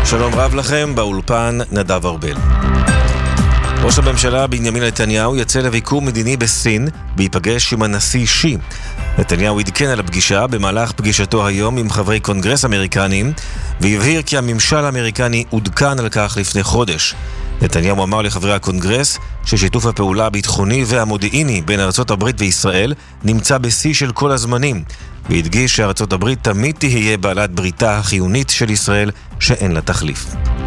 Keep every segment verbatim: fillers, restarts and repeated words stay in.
שלום רב לכם, באולפן נדב ארבל. ראש הממשלה בנימין נתניהו יצא לביקור מדיני בסין ויפגש עם הנשיא שי. נתניהו עדכן על הפגישה במהלך פגישתו היום עם חברי קונגרס אמריקנים והבהיר כי הממשל האמריקני עודכן על כך לפני חודש. נתניהו אמר לחברי הקונגרס ששיתוף הפעולה הביטחוני והמודיעיני בין ארצות הברית וישראל נמצא בשיא של כל הזמנים, והדגיש שארצות הברית תמיד תהיה בעלת בריתה החיונית של ישראל שאין לה תחליף.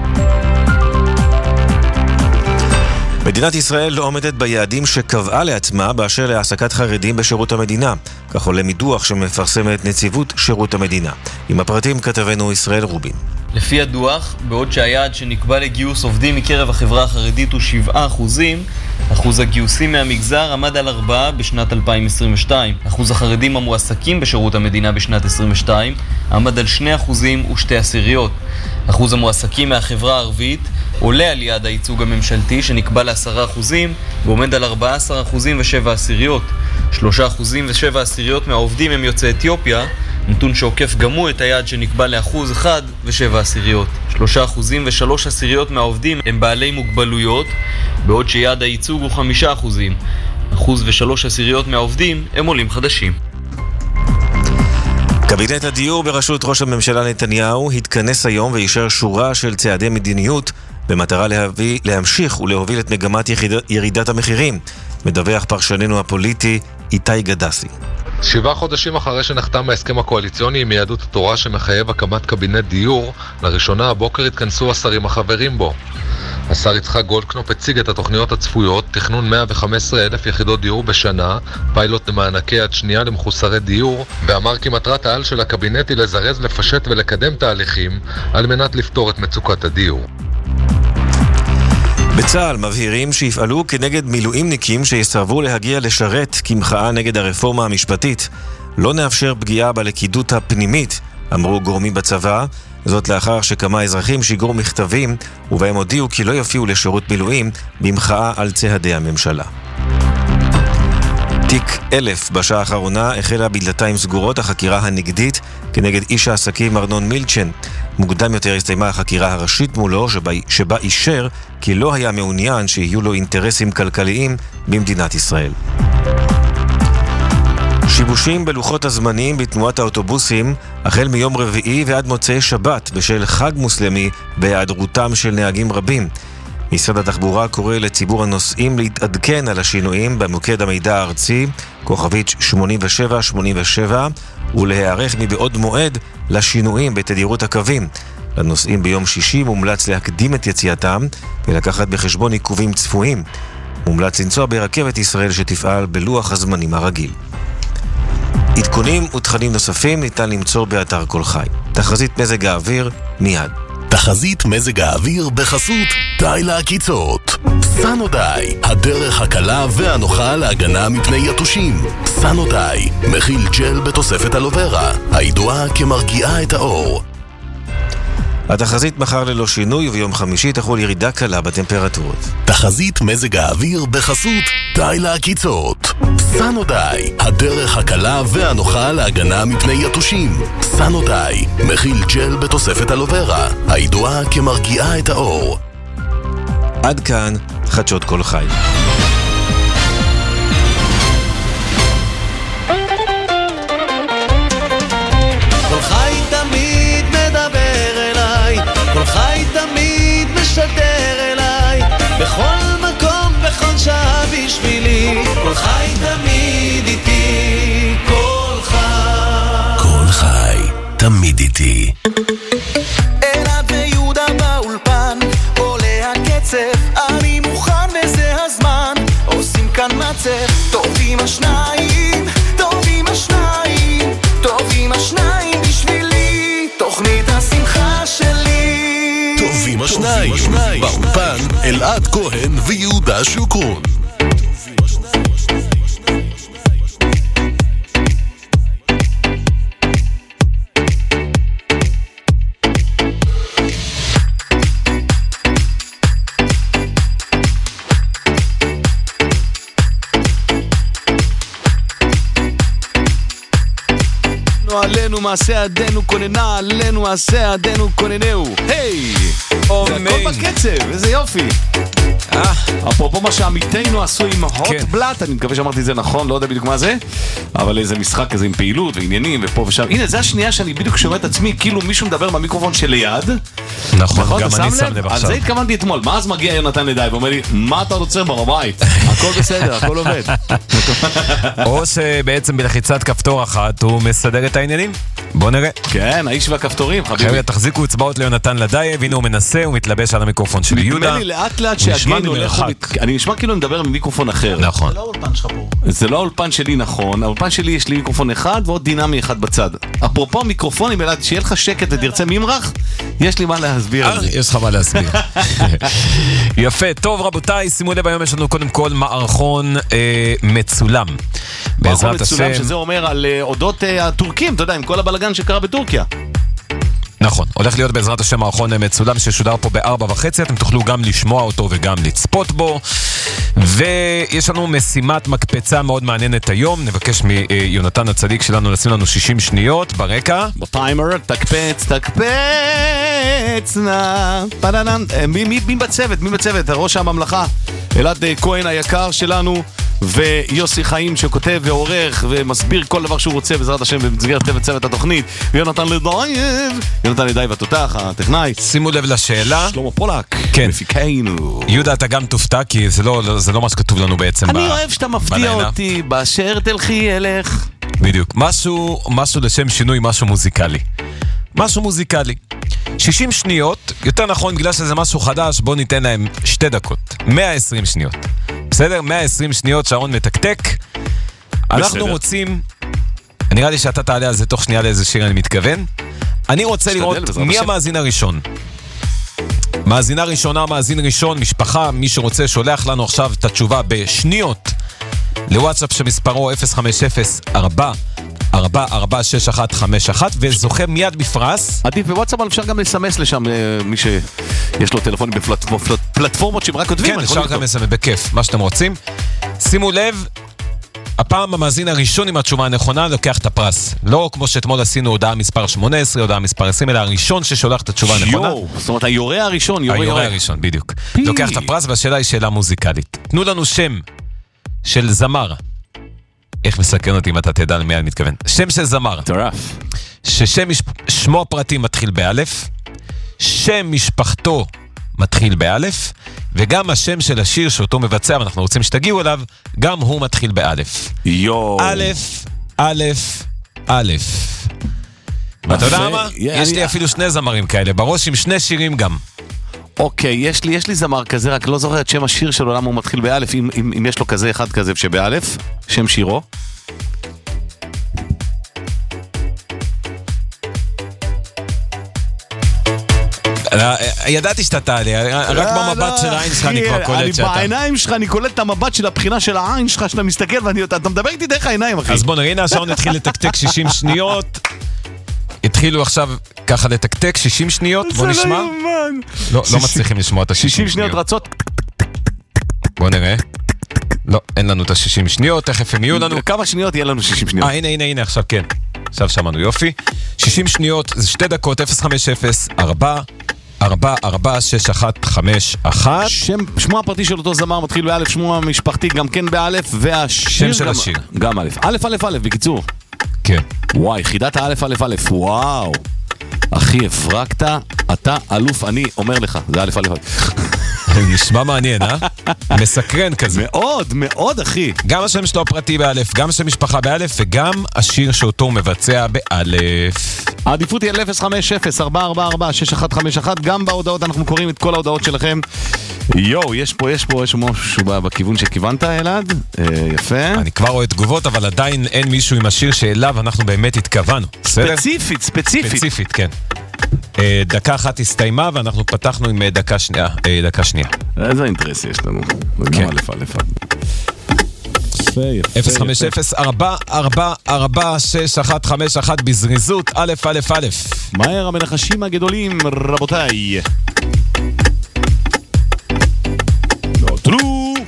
מדינת ישראל לא עומדת ביעדים שקבעה לעצמה באשר להעסקת חרדים בשירות המדינה, כך עולה מדוח שמפרסמת נציבות שירות המדינה. עם הפרטים כתבנו ישראל רובין. לפי הדוח, בעוד שהיעד שנקבע לגיוס עובדים מקרב החברה החרדית הוא שבעה אחוזים, אחוז הגיוסים מהמגזר עמד על ארבעה בשנת אלפיים עשרים ושתיים. אחוז החרדים המועסקים בשירות המדינה בשנת עשרים ושתיים עמד על שני אחוזים ושתי עשיריות. אחוז המועסקים מהחברה הערבית עולה על יעד הייצוג הממשלתי שנקבע לעשרה אחוזים ועומד על ארבעה עשר אחוזים ושבע עשיריות. שלושה אחוזים ושבע עשיריות מהעובדים הם יוצאי אתיופיה, נתון שעוקף גם הוא את היעד שנקבע לאחוז אחד ושבע עשיריות. שלושה אחוזים ושלוש עשיריות מהעובדים הם בעלי מוגבלויות, בעוד שיעד הייצוג הוא חמישה אחוזים. אחוז ושלוש עשיריות מהעובדים הם עולים חדשים. קבינט הדיור בראשות ראש הממשלה נתניהו התכנס היום ואישר שורה של צעדי מדיניות במטרה להביא, להמשיך ולהוביל את מגמת יחיד, ירידת המחירים. מדווח פרשננו הפוליטי איתי גדסי. שבעה חודשים אחרי שנחתם ההסכם הקואליציוני עם יהדות התורה שמחייב הקמת קבינט דיור, לראשונה הבוקר התכנסו השרים החברים בו. השר יצחק גולדקנופ הציג את התוכניות הצפויות, תכנון מאה וחמש עשרה אלף יחידות דיור בשנה, פיילוט למענקי יד שנייה למחוסרי דיור, ואמר כי מטרת העל של הקבינט היא לזרז, לפשט ולקדם תהליכים על מנת לפתור את מצוקת הדיור. בצה"ל מבהירים שיפעלו כנגד מילואימניקים שיסרבו להגיע לשרת כמחאה נגד הרפורמה המשפטית. לא נאפשר פגיעה בלכידות הפנימית, אמרו גורמים בצבא, זאת לאחר שכמה אזרחים שיגרו מכתבים ובהם הודיעו כי לא יופיעו לשירות מילואים במחאה על צעדי הממשלה. תיק אלף בשעה האחרונה החלה בדלתיים סגורות החקירה הנגדית כנגד איש העסקים ארנון מילצ'ן. מוקדם יותר הסתיימה החקירה הראשית מולו שבה, שבה אישר כי לא היה מעוניין שיהיו לו אינטרסים כלכליים במדינת ישראל. שיבושים בלוחות הזמנים בתנועת האוטובוסים החל מיום רביעי ועד מוצאי שבת בשל חג מוסלמי בהיעדרותם של נהגים רבים. משרד התחבורה קורא לציבור הנוסעים להתעדכן על השינויים במוקד המידע הארצי כוכבית שמונים ושבע שמונים ושבע ולהיערך מבעוד מועד לשינויים בתדירות הקווים. לנוסעים ביום שישי מומלץ להקדים את יציאתם ולקחת בחשבון עיכובים צפויים. מומלץ לנסוע ברכבת ישראל שתפעל בלוח הזמנים הרגיל. עדכונים ותכנים נוספים ניתן למצוא באתר כל חי. תחזית מזג האוויר מיד. תחזית מזג האוויר בחסות די לעקיצות. סנודיי, הדרך הקלה והנוחה להגנה מפני יתושים. סנודיי, מכיל ג'ל בתוספת אלוברה, הידועה כמרגיעה את האור. התחזית מחר ללא שינוי וביום חמישי תחול ירידה קלה בטמפרטורות. תחזית מזג האוויר בחסות די לעקיצות. סנודיי, הדרך הקלה והנוחה להגנה מפני יתושים. סנודיי, מכיל ג'ל בתוספת אלוברה, הידועה כמרגיעה את האור. עד כאן חדשות כל חי. כל חי תמיד מדבר אליי, כל חי תמיד משדר אליי, בכל מקום, בכל שעה בשבילי, כל חי תמיד איתי, כל חי. כל חי תמיד איתי. אלעד ויהודה באולפן, עולה הקצב, אני מוכן וזה הזמן, עושים כאן מצב, טובים השניים, טובים השניים, טובים השניים בשבילי, תוכנית השמחה שלי. טובים השניים, באולפן אלעד כהן ויהודה שוקרון. עלינו עלינו מעשה ידינו, כוננה עלינו מעשה ידינו, כוננהו. היי! זה הכל בקצב, איזה יופי. אפרופו מה שעמיתינו עשו עם הוט בלאט, אני מקווה שאמרתי את זה נכון, לא יודע בדיוק מה זה, אבל איזה משחק כזה עם פעילות ועניינים ופה ושם. הנה, זה השנייה שאני בדיוק שומע את עצמי, כאילו מישהו מדבר מהמיקרופון שליד. נכון, גם אני שם לב עכשיו. על זה התכוונתי אתמול, מה אז מגיע יונתן לידי ואומר לי, מה אתה רוצה בבית? הכל בסדר, הכל עובד. או שבעצם בלחיצת כפתור אחת הוא מסדר את העניינים. בוא נראה. כן, האיש והכפתורים, חביבי. חבר'ה, תחזיקו אצבעות ליונתן לידי, והנה הוא מנסה, הוא מתלבש על המיקרופון של יהודה. נדמה לי לאט לאט שהגן הולך, אני נשמע כאילו מדבר ממיקרופון אחר. נכון. זה לא האולפן שלך פה. זה לא האולפן שלי, נכון. האולפן שלי יש לי מיקרופון אחד ועוד דינמי אחד בצד. אפרופו מיקרופונים, אלעד, שיהיה לך שקט ותרצה ממרח, יש לי מה להסביר על זה. יש לך מה להסביר. יפה, טוב רבותיי, שימו לב, היום יש לנו קודם כל מערכון מצולם. מערכון מצולם, שזה אומר על אודות הטורקים, אתה יודע, עם כל הבלגן שקרה בטורקיה. נכון, הולך להיות בעזרת השם מערכון מצולם ששודר פה בארבע וחצי, אתם תוכלו גם לשמוע אותו וגם לצפות בו, ויש לנו משימת מקפצה מאוד מעניינת היום, נבקש מיונתן הצדיק שלנו לשים לנו שישים שניות ברקע. בטיימר, תקפץ, תקפץ, נא, פדנן, מי, מי, מי בצוות, מי בצוות, ראש הממלכה, אלעד כהן היקר שלנו, ויוסי חיים שכותב ועורך ומסביר כל דבר שהוא רוצה בעזרת השם במסגרת צוות צוות התוכנית, ויונתן לידייב, יונתן לידייב התותח, הטכנאי. שימו לב לשאלה. שלמה פולק, כן. מפיקנו. יהודה, אתה גם תופתע, כי זה לא, זה לא מה שכתוב לנו בעצם. אני ב... אוהב שאתה מפתיע בלילה. אותי, באשר תלכי אלך. בדיוק. משהו, משהו לשם שינוי, משהו מוזיקלי. משהו מוזיקלי. שישים שניות, יותר נכון, בגלל שזה משהו חדש, בוא ניתן להם שתי דקות. מאה ועשרים שניות. בסדר? מאה ועשרים שניות, שעון מתקתק. אנחנו רוצים... נראה לי שאתה תעלה על זה תוך שנייה לאיזה שיר אני מתכוון. אני רוצה לראות מי המאזין הראשון. מאזינה ראשונה, מאזין ראשון, משפחה, מי שרוצה שולח לנו עכשיו את התשובה בשניות לוואטסאפ שמספרו אפס חמש אפס ארבע ארבע ארבע שש אחת חמש אחת וזוכה מיד בפרס. עדיף בוואטסאפ, אבל אפשר גם לסמס לשם מי שיש לו טלפונים בפלטפורמות שהם רק כותבים. כן, אפשר גם לסמס בכיף, מה שאתם רוצים. שימו לב, הפעם המאזין הראשון עם התשובה הנכונה לוקח את הפרס. לא כמו שאתמול עשינו הודעה מספר שמונה עשרה, הודעה מספר עשרים, אלא הראשון ששולח את התשובה הנכונה. זאת אומרת, היורה הראשון, יורה היורה הראשון, בדיוק. לוקח את הפרס, והשאלה היא שאלה מוזיקלית. תנו לנו שם של זמר. איך מסכן אותי אם אתה תדע למי אני מתכוון. שם של זמר. טרף. ששם שמו הפרטי מתחיל באלף, שם משפחתו מתחיל באלף, וגם השם של השיר שאותו מבצע, ואנחנו רוצים שתגיעו אליו, גם הוא מתחיל באלף. יו. אלף, אלף, אלף. ואתה יודע מה? יש לי אפילו שני זמרים כאלה, בראש עם שני שירים גם. אוקיי, יש לי, יש לי זמר כזה, רק לא זוכר את שם השיר שלו, למה הוא מתחיל באלף, אם, אם, אם יש לו כזה אחד כזה שבאלף, שם שירו. ידעתי שאתה תעלה, רק במבט של העין שלך אני כבר קולט שאתה. בעיניים שלך אני קולט את המבט של הבחינה של העין שלך, שאתה מסתכל ואתה מדבר איתי דרך העיניים, אחי. אז בוא נראה, הנה השעון התחיל לתקתק שישים שניות. התחילו עכשיו ככה לתקתק שישים שניות, בוא נשמע. לא, לא מצליחים לשמוע את ה-שישים שניות. שישים שניות רצות. בוא נראה. לא, אין לנו את ה-שישים שניות, תכף הם יהיו לנו. כמה שניות יהיה לנו שישים שניות? אה, הנה, הנה, הנה, עכשיו כן. עכשיו שמענו יופי. שישים שניות, זה שתי דקות, אפס חמש אפס ארבע ארבע ארבע שש אחת חמש אחת. שם, שמו הפרטי של אותו זמר מתחיל באלף, שמו המשפחתי גם כן באלף, והשיר שם של השיר. גם אלף. אלף, אלף, אלף, בקיצור. כן. וואי, חידת האלף, אלף, אלף, וואו. אחי, הפרקת, אתה אלוף, אני אומר לך, זה אלף, אלף, אלף. נשמע מעניין, אה? מסקרן כזה. מאוד, מאוד, אחי. גם השם שלו הפרטי באלף, גם השם משפחה באלף, וגם השיר שאותו הוא מבצע באלף. העדיפות היא על אפס חמש אפס ארבע ארבע ארבע שש אחת חמש אחת, גם בהודעות אנחנו קוראים את כל ההודעות שלכם. יו, יש פה, יש פה, יש משהו בכיוון שכיוונת, אלעד. יפה. אני כבר רואה תגובות, אבל עדיין אין מישהו עם השיר שאליו אנחנו באמת התכוונו. ספציפית, ספציפית. ספציפית, כן. דקה אחת הסתיימה ואנחנו פתחנו עם דקה שנייה. דקה שנייה. איזה אינטרס יש לנו? כן. אלף, אלף. יפה, יפה. אפס חמש אפס ארבע ארבע ארבע שש אחת חמש אחת בזריזות, א' א' א'. מהר המנחשים הגדולים, רבותיי. נותרו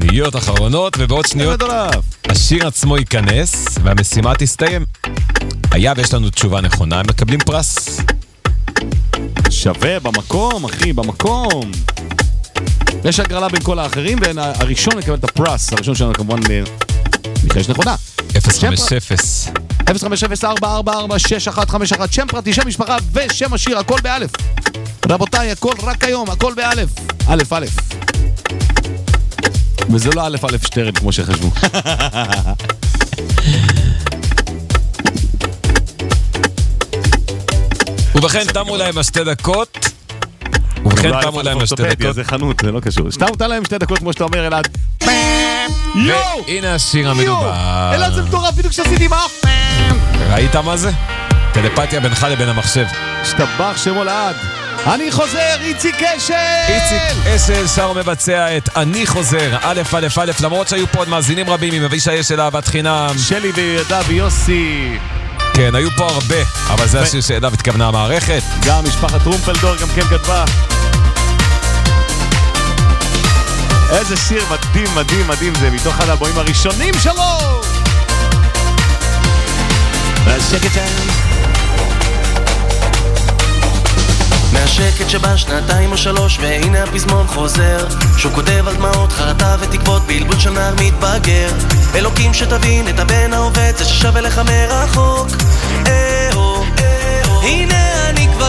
שניות אחרונות, ובעוד שניות השיר עצמו ייכנס והמשימה תסתיים. היה ויש לנו תשובה נכונה, הם מקבלים פרס. שווה, במקום, אחי, במקום. יש הגרלה בין כל האחרים, והראשון מקבל את הפרס. הראשון שלנו כמובן ניחש נכונה. אפס חמש אפס אפס חמש אפס ארבע ארבע ארבע שש אחת חמש אחת, שם פרטי, שם משפחה ושם השיר, הכל באלף. רבותיי, הכל רק היום, הכל באלף. אלף אלף. וזה לא אלף אלף שטרן כמו שחשבו. ובכן תמו להם השתי דקות. ובכן תמו להם השתי דקות. זה חנות, זה לא קשור. שתם אותה להם שתי דקות כמו שאתה אומר אלעד. והנה השיר המדובר. אלעד זה מטורף, בדיוק שעשיתי מה? ראית מה זה? טלפתיה בינך לבין המחשב. שטבח שמו לעד. אני חוזר, איציק אשל! איציק אשל שר מבצע את אני חוזר, א' א' א', למרות שהיו פה עוד מאזינים רבים עם אבישי אשל אהבת חינם. שלי וידע ויוסי. כן, היו פה הרבה, אבל זה השיר שאליו התכוונה המערכת. גם משפחת טרומפלדור גם כן כתבה. איזה שיר מדהים, מדהים, מדהים זה, מתוך אחד האלבומים הראשונים שלו! והשקט שם. מהשקט שבא שנתיים או שלוש, והנה הפזמון חוזר, שהוא כותב על דמעות, חרטה ותקוות, בלבול של נער מתבגר. אלוקים שתבין את הבן העובד, זה ששווה לך מרחוק. אה-הו, הנה אני כבר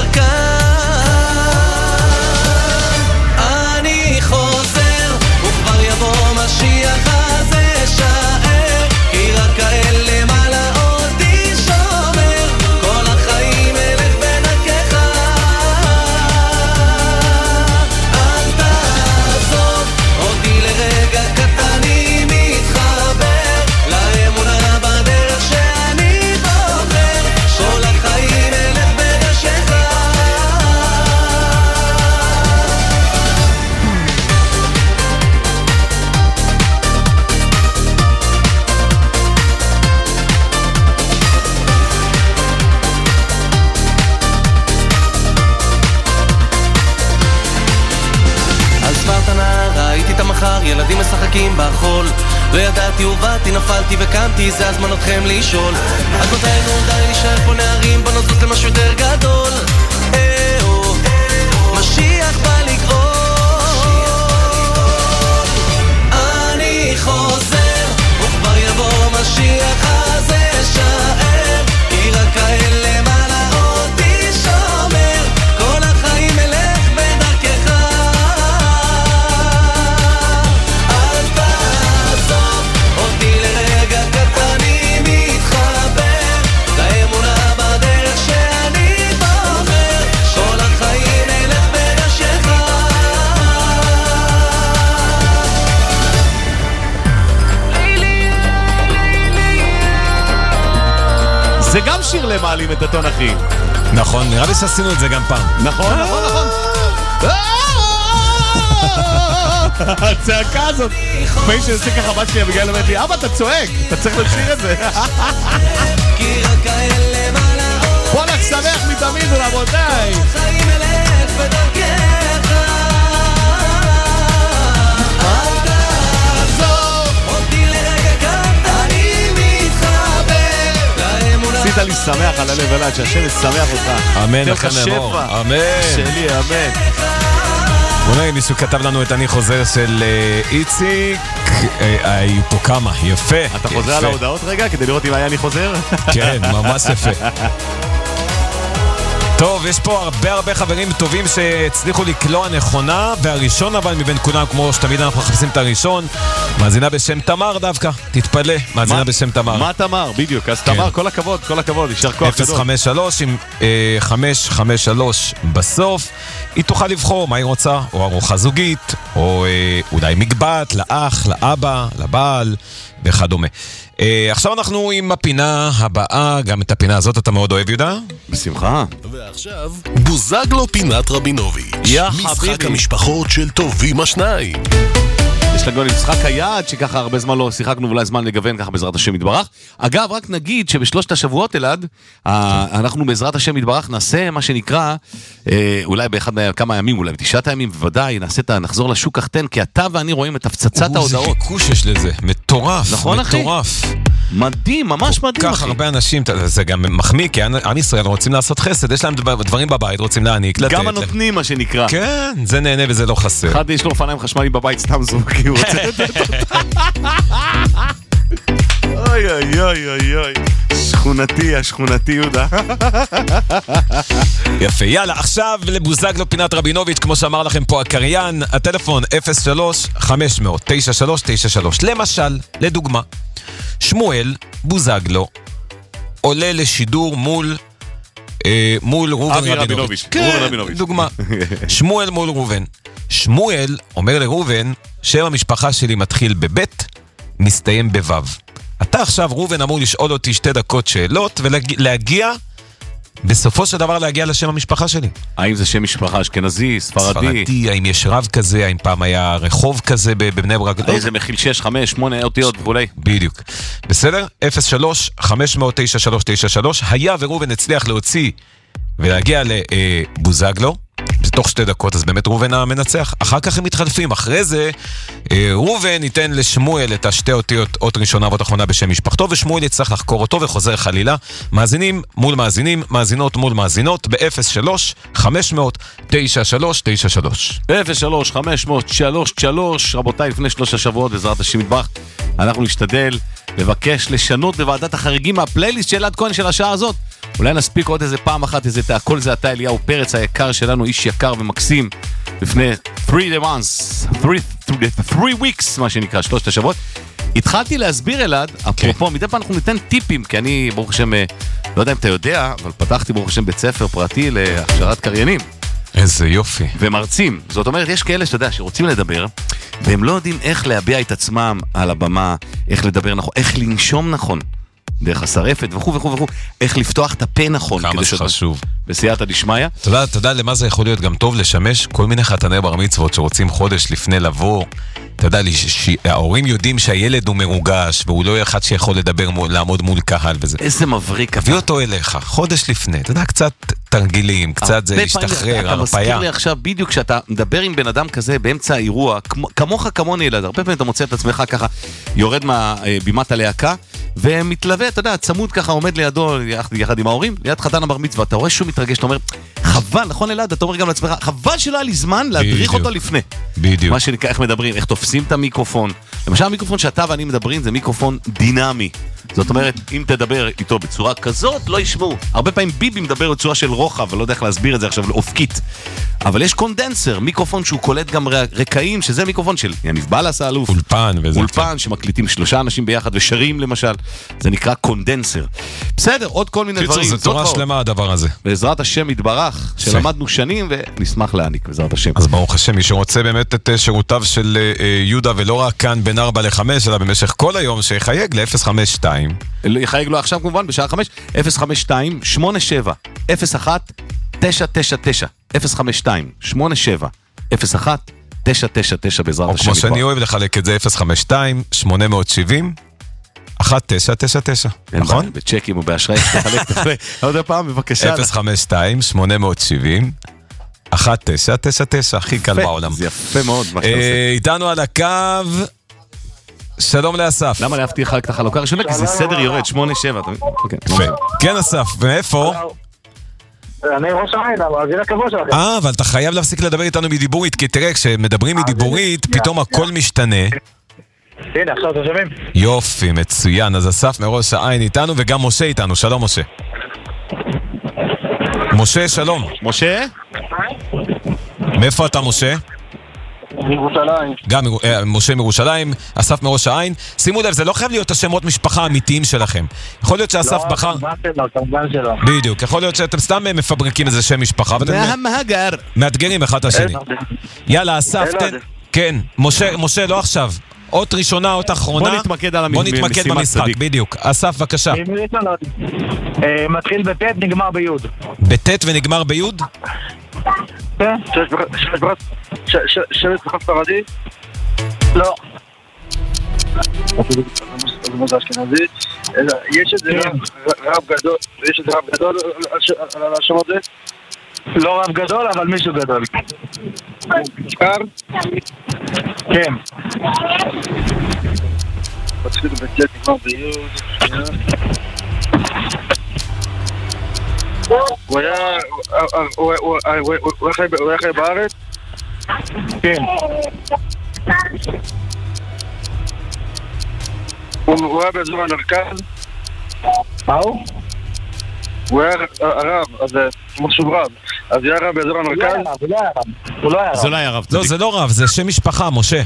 כאן, אני חוזר, וכבר יבוא משיח הזה שער, כי רק כאלה מעלה אותי שומר, כל החיים אלך בדרכך, אל תעזוב אותי לרגע קטן, אני מתחבר לאמונה בדרך שאני בוחר, כל החיים אלך בדרכך. על ספרת הנהר ראיתי את המחר, ילדים משחקים בחול, לא ידעתי ובאתי, נפלתי וקמתי, זה הזמן אתכם לשאול, עד מתי נודע להישאר פה נערים, בוא נזוז למשהו יותר גדול. אה-הו, משיח בא לגאול, אני חוזר, וכבר יבוא משיח הזה שער, כי רק כאלה מעלה אותי שומר, כל החיים אלך בדרכך, אל תעזוב אותי לרגע קטן, אני מתחבר לאמונה בדרך שאני בוחר, כל החיים אלך בדרכך. זה גם שיר למעלים את הטון אחי. נכון, נראה לי שעשינו את זה גם פעם. נכון, נכון, נכון. הצעקה הזאת. פעמים שעושה ככה בת שלי, אביגיל אומרת לי, אבא אתה צועק, אתה צריך לשיר את זה. כי רק כאלה מעלה בוא נק שמח מתמיד רבותיי. החיים אלך בדרכך, אל תעזוב אותי לרגע קטן, אני מתחבר לאמונה. עשית לי שמח על הלב אלעד, שהשם ישמח אותך. אמן, תלך לכן נאמור. שפע. אמן. שלי, אמן. בוא נראה, מישהו כתב לנו את אני חוזר של אה, איציק. אה, היו פה כמה, יפה. אתה חוזר על ההודעות רגע כדי לראות אם היה אני חוזר? כן, ממש יפה. טוב, יש פה הרבה הרבה חברים טובים שהצליחו לקלוע נכונה, והראשון אבל מבין כולם, כמו שתמיד אנחנו מחפשים את הראשון, מאזינה בשם תמר דווקא, תתפלא, מאזינה בשם תמר. מה תמר? בדיוק, אז תמר, כל הכבוד, כל הכבוד, יישר כוח גדול. אפס חמש שלוש עם חמש חמש שלוש בסוף, היא תוכל לבחור מה היא רוצה, או ארוחה זוגית, או אה, אולי מגבת, לאח, לאבא, לבעל וכדומה. אה, עכשיו אנחנו עם הפינה הבאה, גם את הפינה הזאת אתה מאוד אוהב יהודה? בשמחה. ועכשיו, בוזגלו פינת רבינוביץ'. יא משחק חביבי. המשפחות של טובים השניים. יש לנו משחק היעד שככה הרבה זמן לא שיחקנו, ואולי זמן לגוון ככה בעזרת השם יתברך. אגב, רק נגיד שבשלושת השבועות אלעד, אנחנו בעזרת השם יתברך נעשה מה שנקרא, אולי באחד כמה ימים, אולי בתשעת הימים, בוודאי נעשה, נחזור לשוק החתן, כי אתה ואני רואים את הפצצת ההודעות. איזה ביקוש יש לזה, מטורף, נכון, אחי? מטורף. מדהים, ממש מדהים, אחי. כל כך הרבה אנשים, זה גם מחמיא, כי עם ישראל רוצים לעשות חסד, יש להם דברים בבית, רוצים להעניק, לתת. גם הנותנים, מה שנקרא. כן, זה נהנה וזה לא חסר. אחד יש לו אופניים חשמליים בבית, סתם זו, כי הוא רוצה לתת אותה. אוי אוי אוי אוי אוי. שכונתי, השכונתי יהודה. יפה, יאללה, עכשיו לבוזגלו פינת רבינוביץ', כמו שאמר לכם פה הקריין, הטלפון אפס שלוש חמש מאות תשע שלוש תשע שלוש. למשל, לדוגמה, שמואל בוזגלו עולה לשידור מול אה, מול רובן רבינוביץ'. רבינוביץ'. כן, רובן רבינוביץ'. דוגמה. שמואל מול רובן. שמואל אומר לרובן, שם המשפחה שלי מתחיל בבית, מסתיים בוו. אתה עכשיו, רובן, אמור לשאול אותי שתי דקות שאלות, ולהגיע, בסופו של דבר להגיע לשם המשפחה שלי. האם זה שם משפחה אשכנזי, ספרדי? ספרדי, האם יש רב כזה, האם פעם היה רחוב כזה בבני ברק? איזה מכיל שש, חמש, שמונה אותיות ואולי. בדיוק. בסדר? אפס שלוש חמש מאות תשע שלוש תשע שלוש. היה ורובן הצליח להוציא ולהגיע לבוזגלו, בתוך שתי דקות, אז באמת רובן המנצח. אחר כך הם מתחלפים. אחרי זה, רובן ייתן לשמואל את השתי אותיות, אות ראשונה ואות אחרונה בשם משפחתו, ושמואל יצטרך לחקור אותו וחוזר חלילה. מאזינים מול מאזינים, מאזינות מול מאזינות, ב-אפס שלוש חמש מאות תשע שלוש תשע שלוש. אפס שלוש חמש מאות שלוש שלוש. רבותיי, לפני שלושה שבועות, בעזרת השם יתברך, אנחנו נשתדל לבקש לשנות בוועדת החריגים מהפלייליסט של עד כהן של השעה הזאת. אולי נספיק עוד איזה פעם אחת, איזה הכל זה אתה, אליהו פרץ היקר שלנו, איש יקר ומקסים, לפני three months, three, three, three weeks, מה שנקרא, שלושת השבועות. התחלתי להסביר אלעד, אפרופו, מדי פעם אנחנו ניתן טיפים, כי אני, ברוך השם, לא יודע אם אתה יודע, אבל פתחתי ברוך השם בית ספר פרטי להכשרת קריינים. איזה יופי. ומרצים. זאת אומרת, יש כאלה שאתה יודע, שרוצים לדבר, והם לא יודעים איך להביע את עצמם על הבמה, איך לדבר נכון, איך לנשום נכון. דרך השרפת וכו' וכו' וכו', איך לפתוח את הפה נכון. כמה זה חשוב. בסייעתא דשמיא. אתה יודע, אתה יודע למה זה יכול להיות גם טוב לשמש כל מיני חתני בר מצוות שרוצים חודש לפני לבוא. אתה יודע, ההורים יודעים שהילד הוא מרוגש, והוא לא אחד שיכול לדבר, לעמוד מול קהל וזה. איזה מבריק. תביא אותו אליך, חודש לפני. אתה יודע, קצת תרגילים, קצת זה להשתחרר, אתה מזכיר לי עכשיו, בדיוק כשאתה מדבר עם בן אדם כזה באמצע האירוע, כמוך כמוני ילד, הרבה פעמים אתה מוצא את עצמך ככה, יורד מהבימת הלהקה, ומתלווה, אתה יודע, צמוד ככה, עומד לידו, יחד עם ההורים, ליד חתן הבר מצווה, אתה רואה שהוא מתרגש, אתה אומר, חבל, נכון אלעד, אתה אומר גם לעצמך, חבל שלא היה לי זמן להדריך אותו לפני. בדיוק. מה שנקרא, איך מדברים, איך תופסים את המיקרופון. למשל, המיקרופון שאתה ואני מדברים זה מיקרופון דינמי. זאת אומרת, אם תדבר איתו בצורה כזאת, לא ישמעו. הרבה פעמים ביבי מדבר בצורה של רוחב, ולא יודע איך להסביר את זה עכשיו, לאופקית. אבל יש קונדנסר, מיקרופון שהוא קולט גם רקעים, שזה מיקרופון של יניב בלס האלוף. אולפן וזה. אולפן שמקליטים שלושה אנשים ביחד ושרים למשל. זה נקרא קונדנסר. בסדר, עוד כל מיני דברים. זה תורה שלמה הדבר הזה. בעזרת השם יתברך, שלמדנו שנים ונשמח להעניק, בעזרת השם. אז ברוך השם, מי שרוצה באמת את שירותיו של יהודה, ולא רק כאן בין ארבע לחמש, אלא במשך כל היום, שיחייג ל-אפס חמש שתיים. יחייג לו עכשיו כמובן בשעה חמש, אפס חמש שתיים שמונה שבע אפס אחת תשע תשע תשע, אפס חמש שתיים שמונה שבע אפס אחת תשע תשע תשע בעזרת השם. או כמו שאני אוהב לחלק את זה, אפס חמש שתיים שמונה שבע אפס אחת תשע תשע תשע, נכון? בצ'קים ובאשראי, תחלק, תחלק. עוד פעם, בבקשה. אפס חמש שתיים שמונה שבע אפס אחת תשע תשע תשע, הכי קל בעולם. זה יפה מאוד מה שאתה עושה. איתנו על הקו, שלום לאסף. למה להבטיח רק את החלוקה הראשונה? כי זה סדר יורד, שמונה שבע. כן אסף, מאיפה? אני ראש העין, אבל זה הכבוד שלכם. אה, אבל אתה חייב להפסיק לדבר איתנו מדיבורית, כי תראה, כשמדברים מדיבורית, פתאום הכל משתנה. הנה, עכשיו אתם שומעים? יופי, מצוין. אז אסף מראש העין איתנו, וגם משה איתנו. שלום, משה. משה, שלום. משה? מאיפה אתה, משה? מירושלים. גם משה מירושלים, אסף מראש העין. שימו לב, זה לא חייב להיות השמות משפחה האמיתיים שלכם. יכול להיות שאסף בחר... לא, כמובן שלו, כמובן שלו. בדיוק, יכול להיות שאתם סתם מפברקים איזה שם משפחה. מהגר. מאתגרים אחד השני. יאללה, אסף, תן... כן, משה, לא עכשיו. אות ראשונה, אות אחרונה. בוא נתמקד על בוא נתמקד במשחק, בדיוק. אסף, בבקשה. מתחיל בט' נגמר ביוד. בט' ונגמר ביוד? כן, שבט בחף ספרדי? לא. זה אשכנזי. יש איזה רב גדול, יש איזה רב גדול על השם הזה? לא רב גדול, אבל מישהו גדול. קר? כן. מתחיל בג'ט, נגמר ביוד. הוא היה... הוא היה חי בארץ? כן. הוא היה באזור המרכז? מה הוא? הוא היה הרב, אז משהו רב. אז הוא היה רב באזור המרכז? הוא לא היה רב. זה לא היה רב. לא, זה לא רב, זה שם משפחה, משה.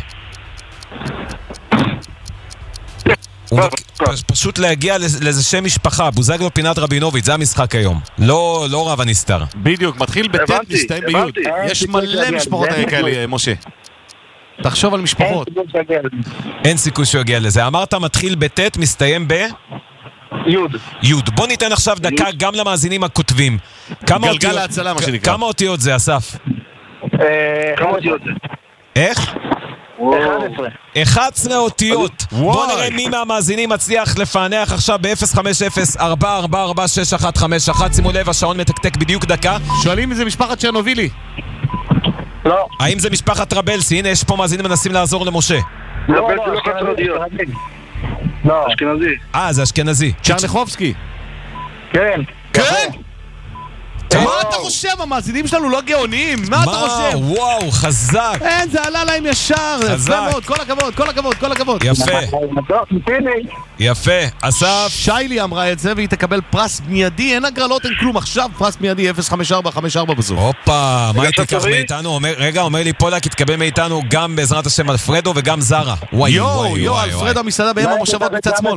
פשוט להגיע לאיזה שם משפחה, בוזגלו פינת רבינוביץ', זה המשחק היום. לא רב הנסתר. בדיוק, מתחיל בט' מסתיים ביוד. יש מלא משפחות כאלה, משה. תחשוב על משפחות. אין סיכוי שהוא יגיע לזה. אמרת מתחיל בט' מסתיים ב... יוד. יוד. בוא ניתן עכשיו דקה גם למאזינים הכותבים. גלגל להצלה, מה שנקרא. כמה אותיות זה, אסף? כמה אותיות זה? איך? אחת עשרה אותיות. בוא נראה מי מהמאזינים מצליח לפענח עכשיו ב-אפס חמש אפס ארבע ארבע ארבע שש אחת חמש אחת. שימו לב, השעון מתקתק בדיוק דקה. שואלים אם זה משפחת צ'רנובילי. לא. האם זה משפחת רבלסי? הנה, יש פה מאזינים מנסים לעזור למשה. רבלסי לא חצר אותיות. לא, אשכנזי. אה, זה אשכנזי. צ'רניחובסקי. כן. כן? מה אתה חושב? המאזינים שלנו לא גאונים? מה אתה חושב? וואו, חזק. אין, זה עלה להם ישר. חזק. יפה מאוד, כל הכבוד, כל הכבוד, כל הכבוד. יפה. יפה. אסף. שיילי אמרה את זה והיא תקבל פרס מיידי, אין הגרלות, אין כלום. עכשיו פרס מיידי אפס חמש ארבע חמש ארבע בסוף. הופה, מה היא תיקח מאיתנו? רגע, אומר לי פולק, יתקבל מאיתנו גם בעזרת השם אלפרדו וגם זרה. וואי, יו, וואי, יו, וואי. אלפרדו המסעדה בהם המושבות מצד שמאל.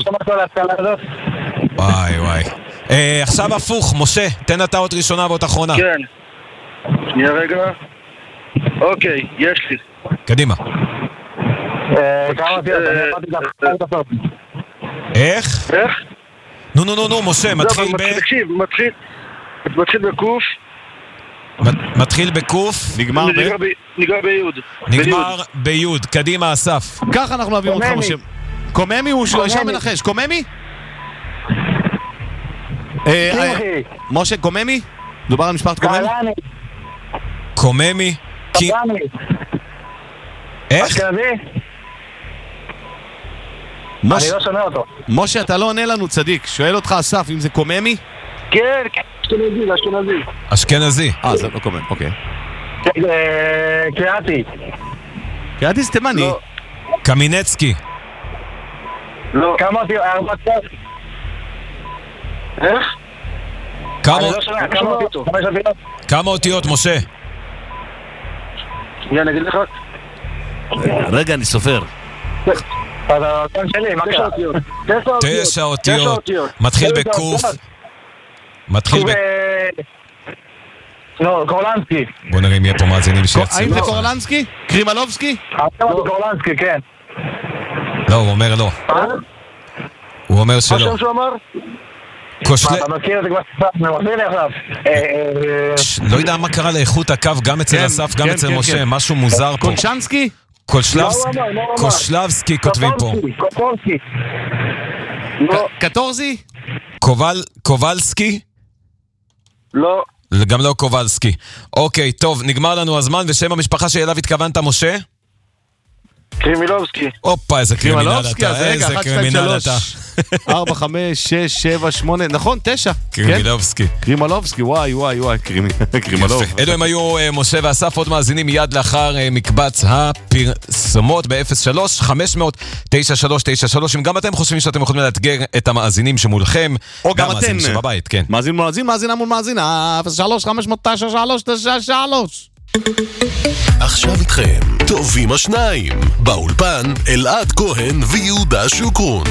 וואי, וואי. עכשיו הפוך, משה, תן אתה עוד ראשונה ועוד אחרונה. כן. שנייה רגע. אוקיי, יש לי. קדימה. איך? איך? נו, נו, נו, נו, משה, מתחיל ב... תקשיב, מתחיל... מתחיל בקוף. מתחיל בקוף. נגמר ב... נגמר ביוד. נגמר ביוד. קדימה, אסף. ככה אנחנו אוהבים אותך, משה. קוממי הוא שם מנחש. קוממי? משה, קוממי? דובר על משפחת קוממי? קוממי? איך? אני לא שומע אותו. משה, אתה לא עונה לנו, צדיק. שואל אותך אסף אם זה קוממי? כן, אשכנזי, אשכנזי. אשכנזי. אה, זה לא קוממי, אוקיי. קריאתי. קריאתי זה תימני. קמינצקי. לא. כמה אותי, ארבע צד. איך? כמה אותיות, משה? יאללה, נגיד לך. רגע, אני סופר. תשע אותיות. מתחיל בקוף. מתחיל ב... לא, קורלנסקי. בוא נראה אם יהיה פה מאזינים שיצאו. האם זה קורלנסקי? קרימלובסקי? קורלנסקי, כן. לא, הוא אומר לא. הוא אומר שלא. מה שם שהוא אמר? אתה מכיר את זה כבר ממחזיר לי עכשיו. לא יודע מה קרה לאיכות הקו גם אצל אסף, גם אצל משה, משהו מוזר פה. קונצ'נסקי? קושלבסקי כותבים פה. קוטורסקי. קטורזי? קובלסקי? לא. גם לא קובלסקי. אוקיי, טוב, נגמר לנו הזמן, ושם המשפחה שאליו התכוונת, משה? קרימילובסקי. הופה, איזה קרימינל אתה, איזה קרימינל אתה. ארבע, חמש, שש, שבע, שמונה, נכון, תשע. קרימילובסקי. קרימלובסקי, וואי, וואי, וואי, קרימלוב. אלו הם היו משה ואסף, עוד מאזינים מיד לאחר מקבץ הפרסומות ב-אפס שלוש חמש אפס אפס תשע שלוש תשע שלוש. אם גם אתם חושבים שאתם יכולים לאתגר את המאזינים שמולכם, או גם אתם. שבבית, כן. מאזין מול מאזין, מאזינה מול מאזינה, אפס שלוש חמש אפס אפס תשע שלוש תשע שלוש. עכשיו איתכם, טובים השניים, באולפן אלעד כהן ויהודה שוקרון.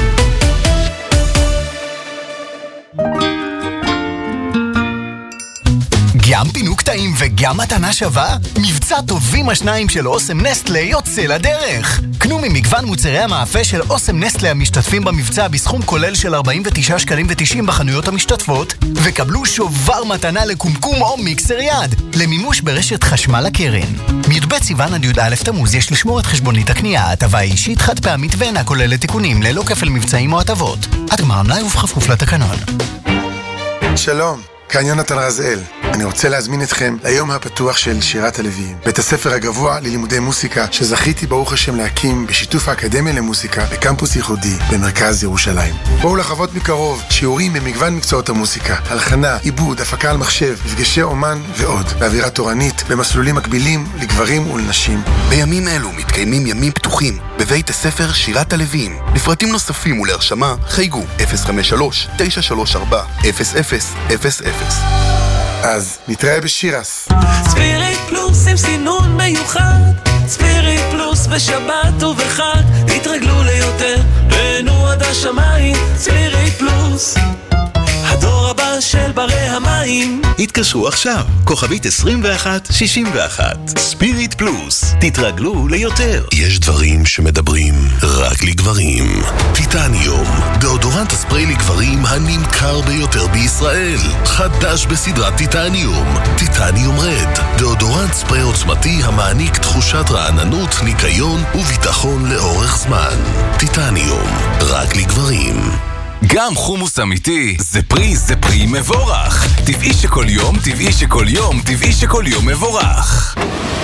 גם פינוק טעים וגם מתנה שווה? מבצע טובים השניים של אוסם נסטלה יוצא לדרך. קנו ממגוון מוצרי המאפה של אוסם נסטלה המשתתפים במבצע בסכום כולל של ארבעים ותשעה שקלים ותשעים בחנויות המשתתפות, וקבלו שובר מתנה לקומקום או מיקסר יד, למימוש ברשת חשמל הקרן. מי"ב סיוון עד י"א תמוז יש לשמור את חשבונית הקנייה, הטבה אישית חד פעמית ואינה כוללת תיקונים ללא כפל מבצעים או הטבות. עד גמר המלאי ובכפוף לתקנון. שלום, כאן יונתן רזאל. אני רוצה להזמין אתכם ליום הפתוח של שירת הלוויים, בית הספר הגבוה ללימודי מוסיקה שזכיתי ברוך השם להקים בשיתוף האקדמיה למוסיקה בקמפוס ייחודי במרכז ירושלים. בואו לחוות מקרוב שיעורים במגוון מקצועות המוסיקה, הלחנה, עיבוד, הפקה על מחשב, מפגשי אומן ועוד, באווירה תורנית, במסלולים מקבילים לגברים ולנשים. בימים אלו מתקיימים ימים פתוחים בבית הספר שירת הלוויים. לפרטים נוספים ולהרשמה חייגו אפס חמש שלוש תשע שלוש ארבע אפס אפס אפס אפס. אז נתראה בשירס. ספיריט פלוס עם סינון מיוחד, ספיריט פלוס בשבת ובחג, התרגלו ליותר, בנו עד השמיים, ספיריט פלוס, הדור הבא של ברי המים. התקשרו עכשיו, כוכבית עשרים ואחת שישים ואחת. ספיריט פלוס, תתרגלו ליותר. יש דברים שמדברים רק לגברים. טיטניום, דאודורנט הספרי לגברים הנמכר ביותר בישראל. חדש בסדרת טיטניום, טיטניום רד, דאודורנט ספרי עוצמתי המעניק תחושת רעננות, ניקיון וביטחון לאורך זמן. טיטניום, רק לגברים. גם חומוס אמיתי זה פרי, זה פרי מבורך. טבעי שכל יום, טבעי שכל יום, טבעי שכל יום מבורך.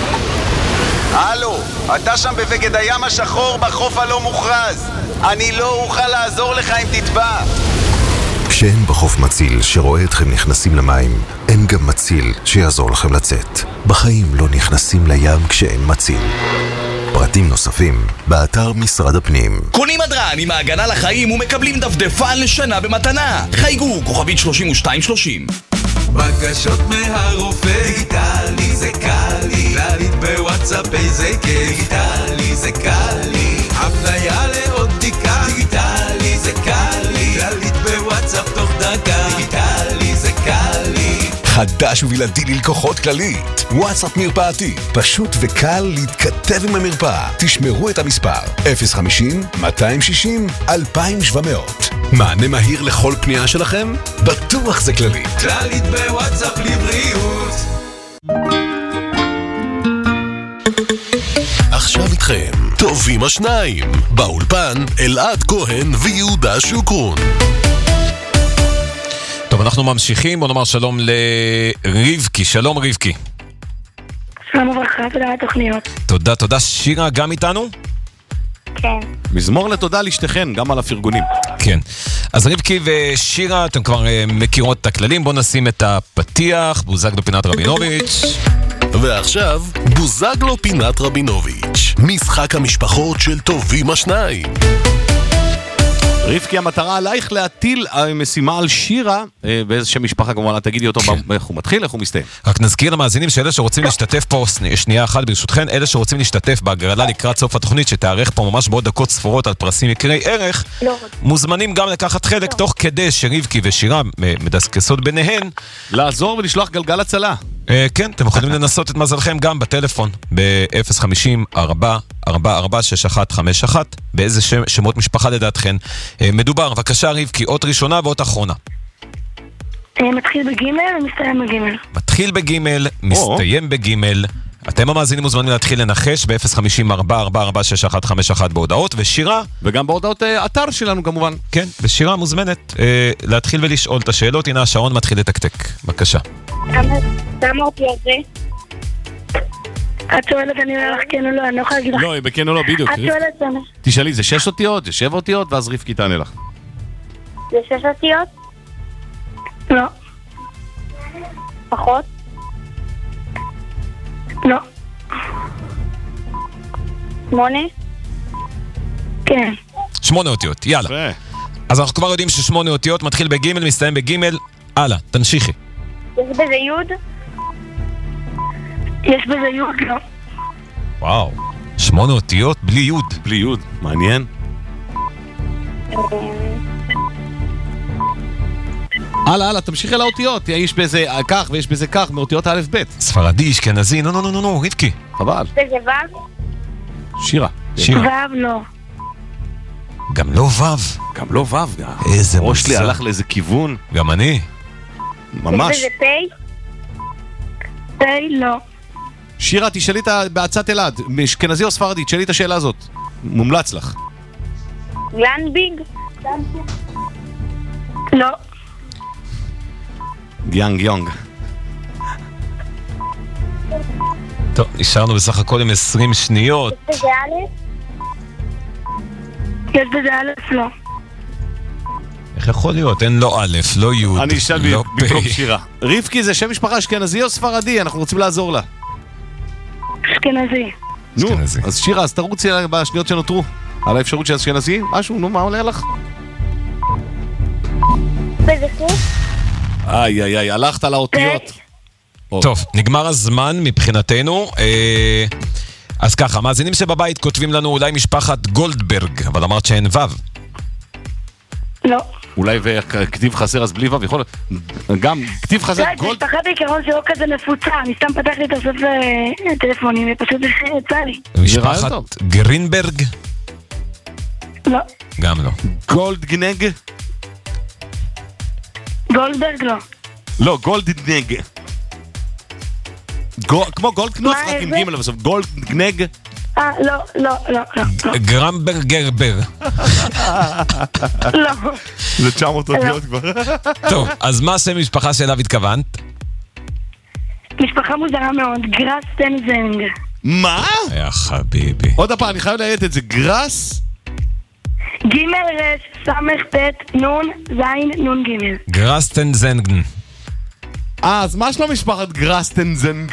הלו, אתה שם בבגד הים השחור בחוף הלא מוכרז. אני לא אוכל לעזור לך אם תטבע. כשאין בחוף מציל שרואה אתכם נכנסים למים, אין גם מציל שיעזור לכם לצאת. בחיים לא נכנסים לים כשאין מציל. פרטים נוספים, באתר משרד הפנים. קונים הדרן עם ההגנה לחיים ומקבלים דפדפן לשנה במתנה. חייגו, כוכבית שלושים ושתיים שלושים. בקשות מהרופא, דיגיטלי זה קל לי, כללית בוואטסאפ איזה כיף, דיגיטלי זה קל לי, הפניה לעוד בדיקה, דיגיטלי זה קל לי, כללית בוואטסאפ תוך דקה, דיגיטלי זה קל לי. חדש ובלעדי ללקוחות כללית, וואטסאפ מרפאתי, פשוט וקל להתכתב עם המרפאה. תשמרו את המספר אפס חמישים מאתיים שישים אלפיים שבע מאות. מענה מהיר לכל פנייה שלכם? בטוח זה כללית. כללית בוואטסאפ לבריאות. עכשיו איתכם טובים השניים, באולפן אלעד כהן ויהודה שוקרון. טוב, אנחנו ממשיכים, בוא נאמר שלום לרבקי. שלום רבקי. שלום וברכה, תודה על התוכניות. תודה, תודה. שירה גם איתנו? כן. מזמור לתודה לשתיכן, גם על הפרגונים. כן. אז רבקי ושירה, אתם כבר uh, מכירות את הכללים, בואו נשים את הפתיח, בוזגלו פינת רבינוביץ'. ועכשיו, בוזגלו פינת רבינוביץ', משחק המשפחות של טובים השניים. רבקי, המטרה עלייך להטיל משימה על שירה, באיזושהי משפחה כמובן, תגידי אותו איך הוא מתחיל, איך הוא מסתיים. רק נזכיר למאזינים שאלה שרוצים להשתתף פה, שנייה אחת ברשותכן, אלה שרוצים להשתתף בהגרלה לקראת סוף התוכנית, שתארך פה ממש בעוד דקות ספורות על פרסים יקרי ערך, מוזמנים גם לקחת חלק, תוך כדי שרבקי ושירה מדסקסות ביניהן, לעזור ולשלוח גלגל הצלה. כן, אתם יכולים לנסות את מזלכם גם בטלפון, ב-אפס חמישים ארבע ארבע ארבע שש אחת חמש אחת, באיזה שמות משפחה לדעתכן מדובר. בבקשה רבקי, אות ראשונה ואות אחרונה. מתחיל בגימל ומסתיים בגימל. מתחיל בגימל, מסתיים בגימל. אתם המאזינים מוזמנים להתחיל לנחש ב-אפס חמישים ארבע ארבע ארבע שש אחת חמש אחת בהודעות, ושירה וגם בהודעות אתר שלנו כמובן. כן, ושירה מוזמנת אה, להתחיל ולשאול את השאלות. הנה השעון מתחיל לתקתק. בבקשה. כמה אותי על זה? את שואלת, אני אומר לך כן או לא, אני לא יכולה להגיד לך. לא, בכן או לא, בדיוק. את שואלת, אני... תשאלי, זה שש אותיות, זה שבע אותיות, ואז רבקי תענה לך. זה שש אותיות? לא. פחות? לא. שמונה? כן. שמונה אותיות, יאללה. אז אנחנו כבר יודעים ששמונה אותיות, מתחיל בגימל, מסתיים בגימל. הלאה, תמשיכי. יש בזה יוד? יש בזה יוד, לא. וואו, שמונה אותיות בלי יוד. בלי יוד, מעניין. הלאה, הלאה, תמשיך אל האותיות. יש בזה כך ויש בזה כך, מאותיות א' ב'. ספרדי, אשכנזי, נו נו נו נו נו, רבקי. חבל. זה וו? שירה. שירה. וו לא. גם לא וו. גם לא וו. איזה ראש לי הלך לאיזה כיוון. גם אני. ממש. יש בזה פי? פי לא. שירה, תשאלי את בעצת אלעד, אשכנזי או ספרדי, תשאלי את השאלה הזאת. מומלץ לך. גלנביג? לא. גיאנג יונג. טוב, נשארנו בסך הכל עם עשרים שניות. יש בזה א'? יש בזה א'? לא. איך יכול להיות? אין לא א', לא י', אני אשאל לא במקום פ'. שירה. רבקי זה שם משפחה אשכנזי או ספרדי? אנחנו רוצים לעזור לה. אשכנזי. נו, אז שירה, אז תרוצי בשניות שנותרו. על האפשרות של אשכנזי? משהו, נו, מה עולה לך? בזה סוף? איי, איי, איי, הלכת על האותיות. טוב, נגמר הזמן מבחינתנו. אה, אז ככה, מאזינים שבבית כותבים לנו אולי משפחת גולדברג, אבל אמרת שאין ו'. לא. אולי וכתיב חסר אז בלי ו' יכול להיות. גם כתיב חסר זה גולד... משפחה בעיקרון שלא כזה מפוצה. אני סתם פתחתי את הסוף הטלפונים ופשוט יצא לי. משפחת גרינברג? לא. גם לא. גולדגנג? גולדברג לא. לא, גולדגנג. כמו גולדקנופ, רק עם ג' לבסוף. גולדגנג? אה, לא, לא, לא, לא. גרמברגרבר. לא. זה תשע מאות אותיות כבר. טוב, אז מה שם משפחה שאליו התכוונת? משפחה מוזרה מאוד, גרסטנזנג. מה? יא חביבי. עוד הפעם, אני חייב להעט את זה. גרס? ג' ר' סמך פ' נון זין נון ג'. גרסטנזנגן. אה, אז מה שלא משפחת גרסטנזנג?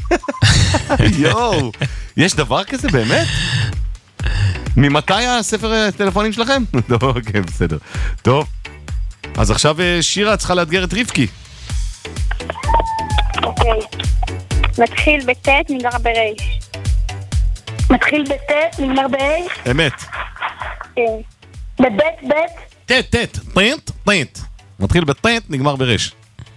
יואו, יש דבר כזה באמת? ממתי הספר הטלפונים שלכם? לא, אוקיי, בסדר. טוב, אז עכשיו שירה צריכה לאתגר את רבקי. אוקיי. מתחיל בט' נגמר בר'. מתחיל בט' נגמר בר'. אמת. כן. בבית בית? ט' ט', ט' ט'. מתחיל בט' נגמר בר'.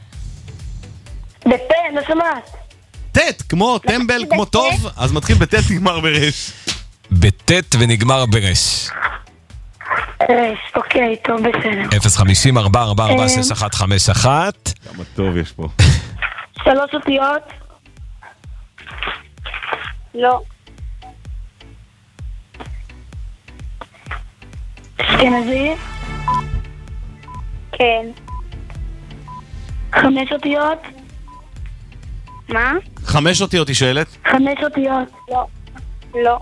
בט', לא שומעת. ט', כמו טמבל, כמו טוב, אז מתחיל בט' נגמר ברש. בט' ונגמר ברש. רש, אוקיי, טוב, בסדר. אפס חמישים ארבע ארבע ארבע שש אחת חמש אחת. כמה טוב יש פה. שלוש אותיות? לא. אשכנזי? כן. חמש אותיות? מה? חמש אותיות היא שואלת? חמש אותיות. לא. לא.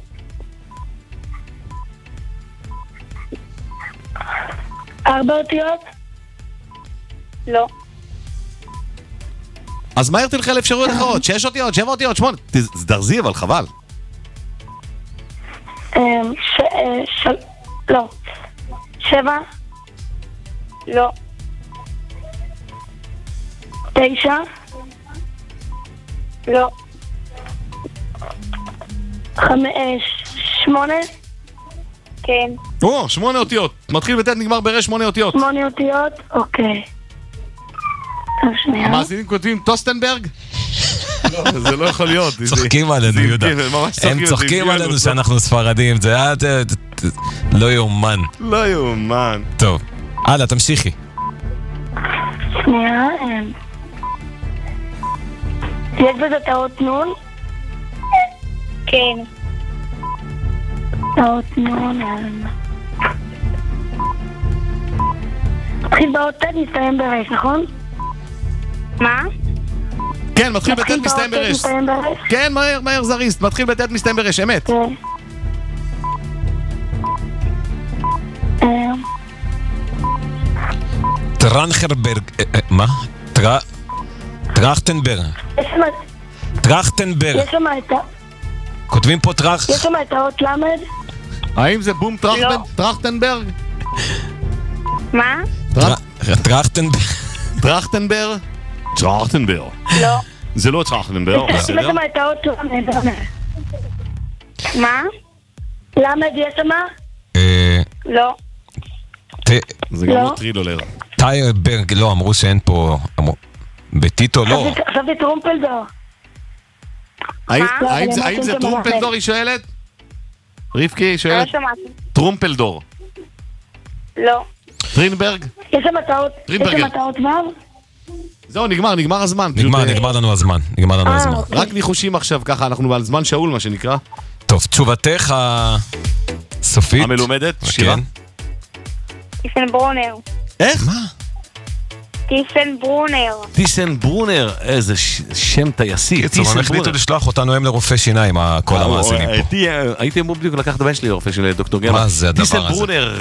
ארבע אותיות? לא. אז מהר תלכי לאפשרויות אחרות, שש אותיות, שבע אותיות, שמונה. תזדרזי אבל חבל. לא. שבע? לא. תשע? לא. חמש, שמונה? כן. או, שמונה אותיות. מתחיל בט' נגמר ברש, שמונה אותיות. שמונה אותיות? אוקיי. טוב, שנייה. המאזינים כותבים טוסטנברג? זה לא יכול להיות. צוחקים עלינו, יהודה. הם צוחקים עלינו שאנחנו ספרדים. זה לא יאומן. לא יאומן. טוב, הלאה, תמשיכי. שנייה. יש בזה טעות נון? כן. טעות נון. מתחיל באות ט' מסתיים ברש, נכון? מה? כן, מתחיל בט' מסתיים ברש. כן, מהר, מהר זריז. מתחיל בט' מסתיים ברש, אמת. טרנחרברג, מה? טרכטנברג. טרכטנברג. יש שם את ה... כותבים פה טרח... יש שם את האות למד? האם זה בום טרכטנברג? מה? טרכטנברג. טרכטנברג? טרכטנברג. לא. זה לא טרכטנברג, יש שם את האות למד. מה? למד יש שם? לא. זה גם לא טרילולר. טיירברג, לא, אמרו שאין פה... בטיטו לא. חשבתי טרומפלדור. האם זה טרומפלדור היא שואלת? רבקי היא שואלת? לא שמעתי. טרומפלדור. לא. טרינברג? יש שם טעות. יש שם טעות ו'? זהו, נגמר, נגמר הזמן. נגמר, נגמר לנו הזמן. נגמר לנו הזמן. רק ניחושים עכשיו, ככה אנחנו על זמן שאול, מה שנקרא. טוב, תשובתך הסופית. המלומדת, שירה. טיפן ברונר. איך? מה? טיסן ברונר. טיסן ברונר, איזה שם טייסי. קיצור, הם החליטו לשלוח אותנו הם לרופא שיניים, כל המאזינים פה. הייתי אמור בדיוק לקחת הבן שלי לרופא של דוקטור גרמן. מה זה הדבר הזה? טיסן ברונר.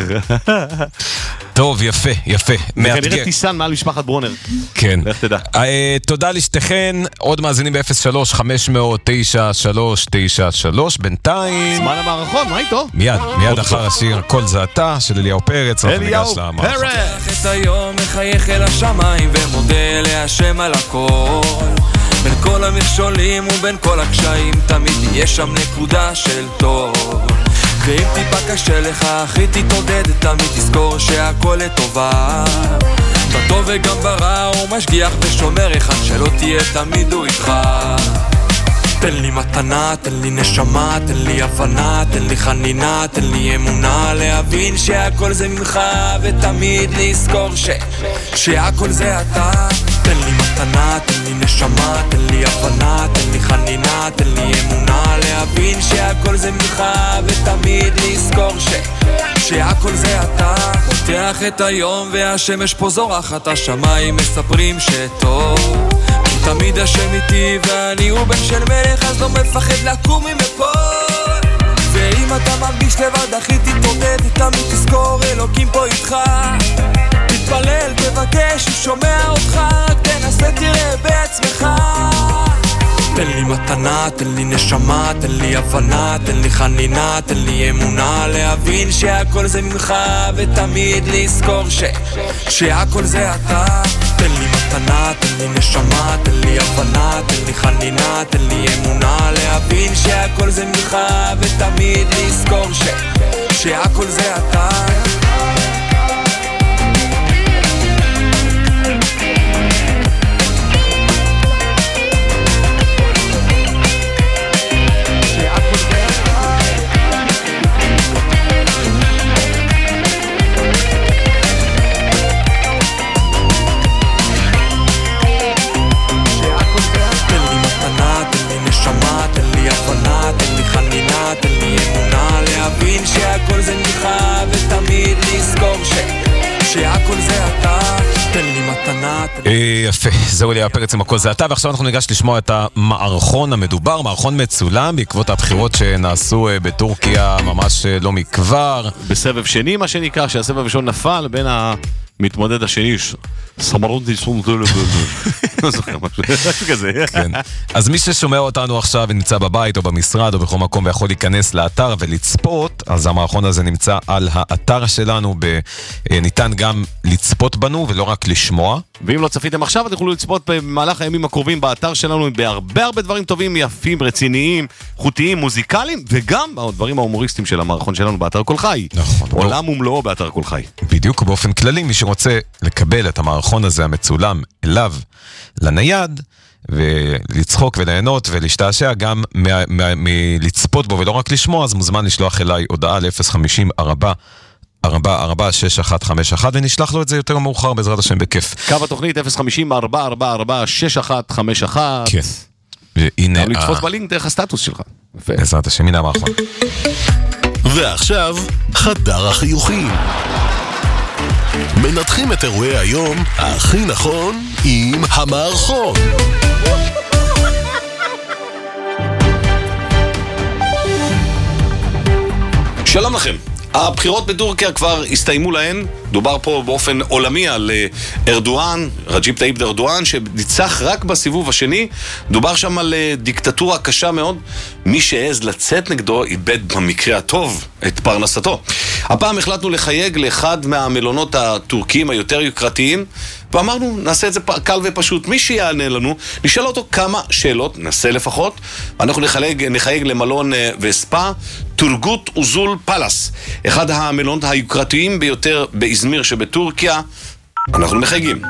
טוב, יפה, יפה. וכנראה טיסן מעל משפחת ברונר. כן. לך תדע. תודה לשתיכן, עוד מאזינים ב-אפס שלוש חמש אפס אפס תשע שלוש תשע שלוש, בינתיים. זמן המערכון, מה איתו? מיד, מיד אחר השיר כל זה אתה של אליהו פרץ. אליהו פרץ. את היום מחייך אל השמיים ומודה להשם על הכל. בין כל המכשולים ובין כל הקשיים תמיד יש שם נקודה של טוב. ואם טיפה קשה לך אחי תתעודד, תמיד תזכור שהכל לטובה. בטוב וגם ברע הוא משגיח ושומר, אחד שלא תהיה תמיד הוא איתך. תן לי מתנה, תן לי נשמה, תן לי הבנה, תן לי חנינה, תן לי אמונה, להבין שהכל זה ממך ותמיד לזכור ש... שהכל זה אתה. תן לי מתנה, תן לי נשמה, תן לי הבנה, תן לי חנינה, תן לי אמונה, להבין שהכל זה ממך ותמיד לזכור ש... שהכל זה אתה. פותח את היום והשמש פה זורחת, השמיים מספרים שטוב, תמיד השם איתי ואני הוא בן של מלך, אז לא מפחד לקום ממפול. ואם אתה מרגיש לבד אחי תתעודד, תמיד תזכור אלוקים פה איתך. תתפלל, תבקש, הוא שומע אותך, רק תנסה תראה בעצמך. תן לי מתנה, תן לי נשמה, תן לי הבנה, תן לי חנינה, תן לי אמונה, להבין שהכל זה ממך ותמיד לזכור ש... שהכל זה אתה. תן לי מתנה, תן לי נשמה, תן לי הבנה, תן לי חנינה, תן לי אמונה, להבין שהכל זה ממך ותמיד לזכור ש... שהכל זה אתה. להבין שהכל זה ממך ותמיד לזכור ש... שהכל זה אתה. תן לי מתנה. יפה, זהו אליהו פרץ עם הכל זה אתה. ועכשיו אנחנו ניגש לשמוע את המערכון המדובר, מערכון מצולם בעקבות הבחירות שנעשו בטורקיה ממש לא מכבר, בסבב שני מה שנקרא, שהסבב הראשון נפל בין המתמודד השני סמרונטי סונטול לא זוכר משהו כזה. אז מי ששומע אותנו עכשיו ונמצא בבית או במשרד או בכל מקום ויכול להיכנס לאתר ולצפות, אז המערכון הזה נמצא על האתר שלנו, ניתן גם לצפות בנו ולא רק לשמוע. ואם לא צפיתם עכשיו, אתם יכולים לצפות במהלך הימים הקרובים באתר שלנו בהרבה הרבה דברים טובים, יפים, רציניים, חוטיים, מוזיקליים, וגם הדברים ההומוריסטיים של המערכון שלנו באתר כל חי. נכון. עולם ומלואו באתר כל חי. בדיוק, באופן כללי, מי שרוצה לקבל את המערכון הזה המצולם אליו לנייד, ולצחוק וליהנות ולהשתעשע גם מלצפות בו ולא רק לשמוע, אז מוזמן לשלוח אליי הודעה ל-אפס חמישים ארבע ארבע ארבע שש אחת חמש אחת ונשלח לו את זה יותר מאוחר בעזרת השם בכיף. קו התוכנית אפס חמישים ארבע ארבע ארבע שש אחת חמש אחת. כן. והנה גם לתפוס בלינק דרך הסטטוס שלך. בעזרת השם, הנה המערכון. ועכשיו חדר החיוכים, מנתחים את אירועי היום הכי נכון עם המערכון. שלום לכם. הבחירות בטורקיה כבר הסתיימו להן, דובר פה באופן עולמי על ארדואן, רג'יפ טאיפ ארדואן, שניצח רק בסיבוב השני, דובר שם על דיקטטורה קשה מאוד, מי שהעז לצאת נגדו איבד במקרה הטוב את פרנסתו. הפעם החלטנו לחייג לאחד מהמלונות הטורקיים היותר יוקרתיים, ואמרנו, נעשה את זה קל ופשוט, מי שיענה לנו, נשאל אותו כמה שאלות, נעשה לפחות, ואנחנו נחייג, נחייג למלון וספה, טורגוט אוזול פלאס, אחד המלונות היוקרתיים ביותר באזמיר שבטורקיה. אנחנו מחייגים.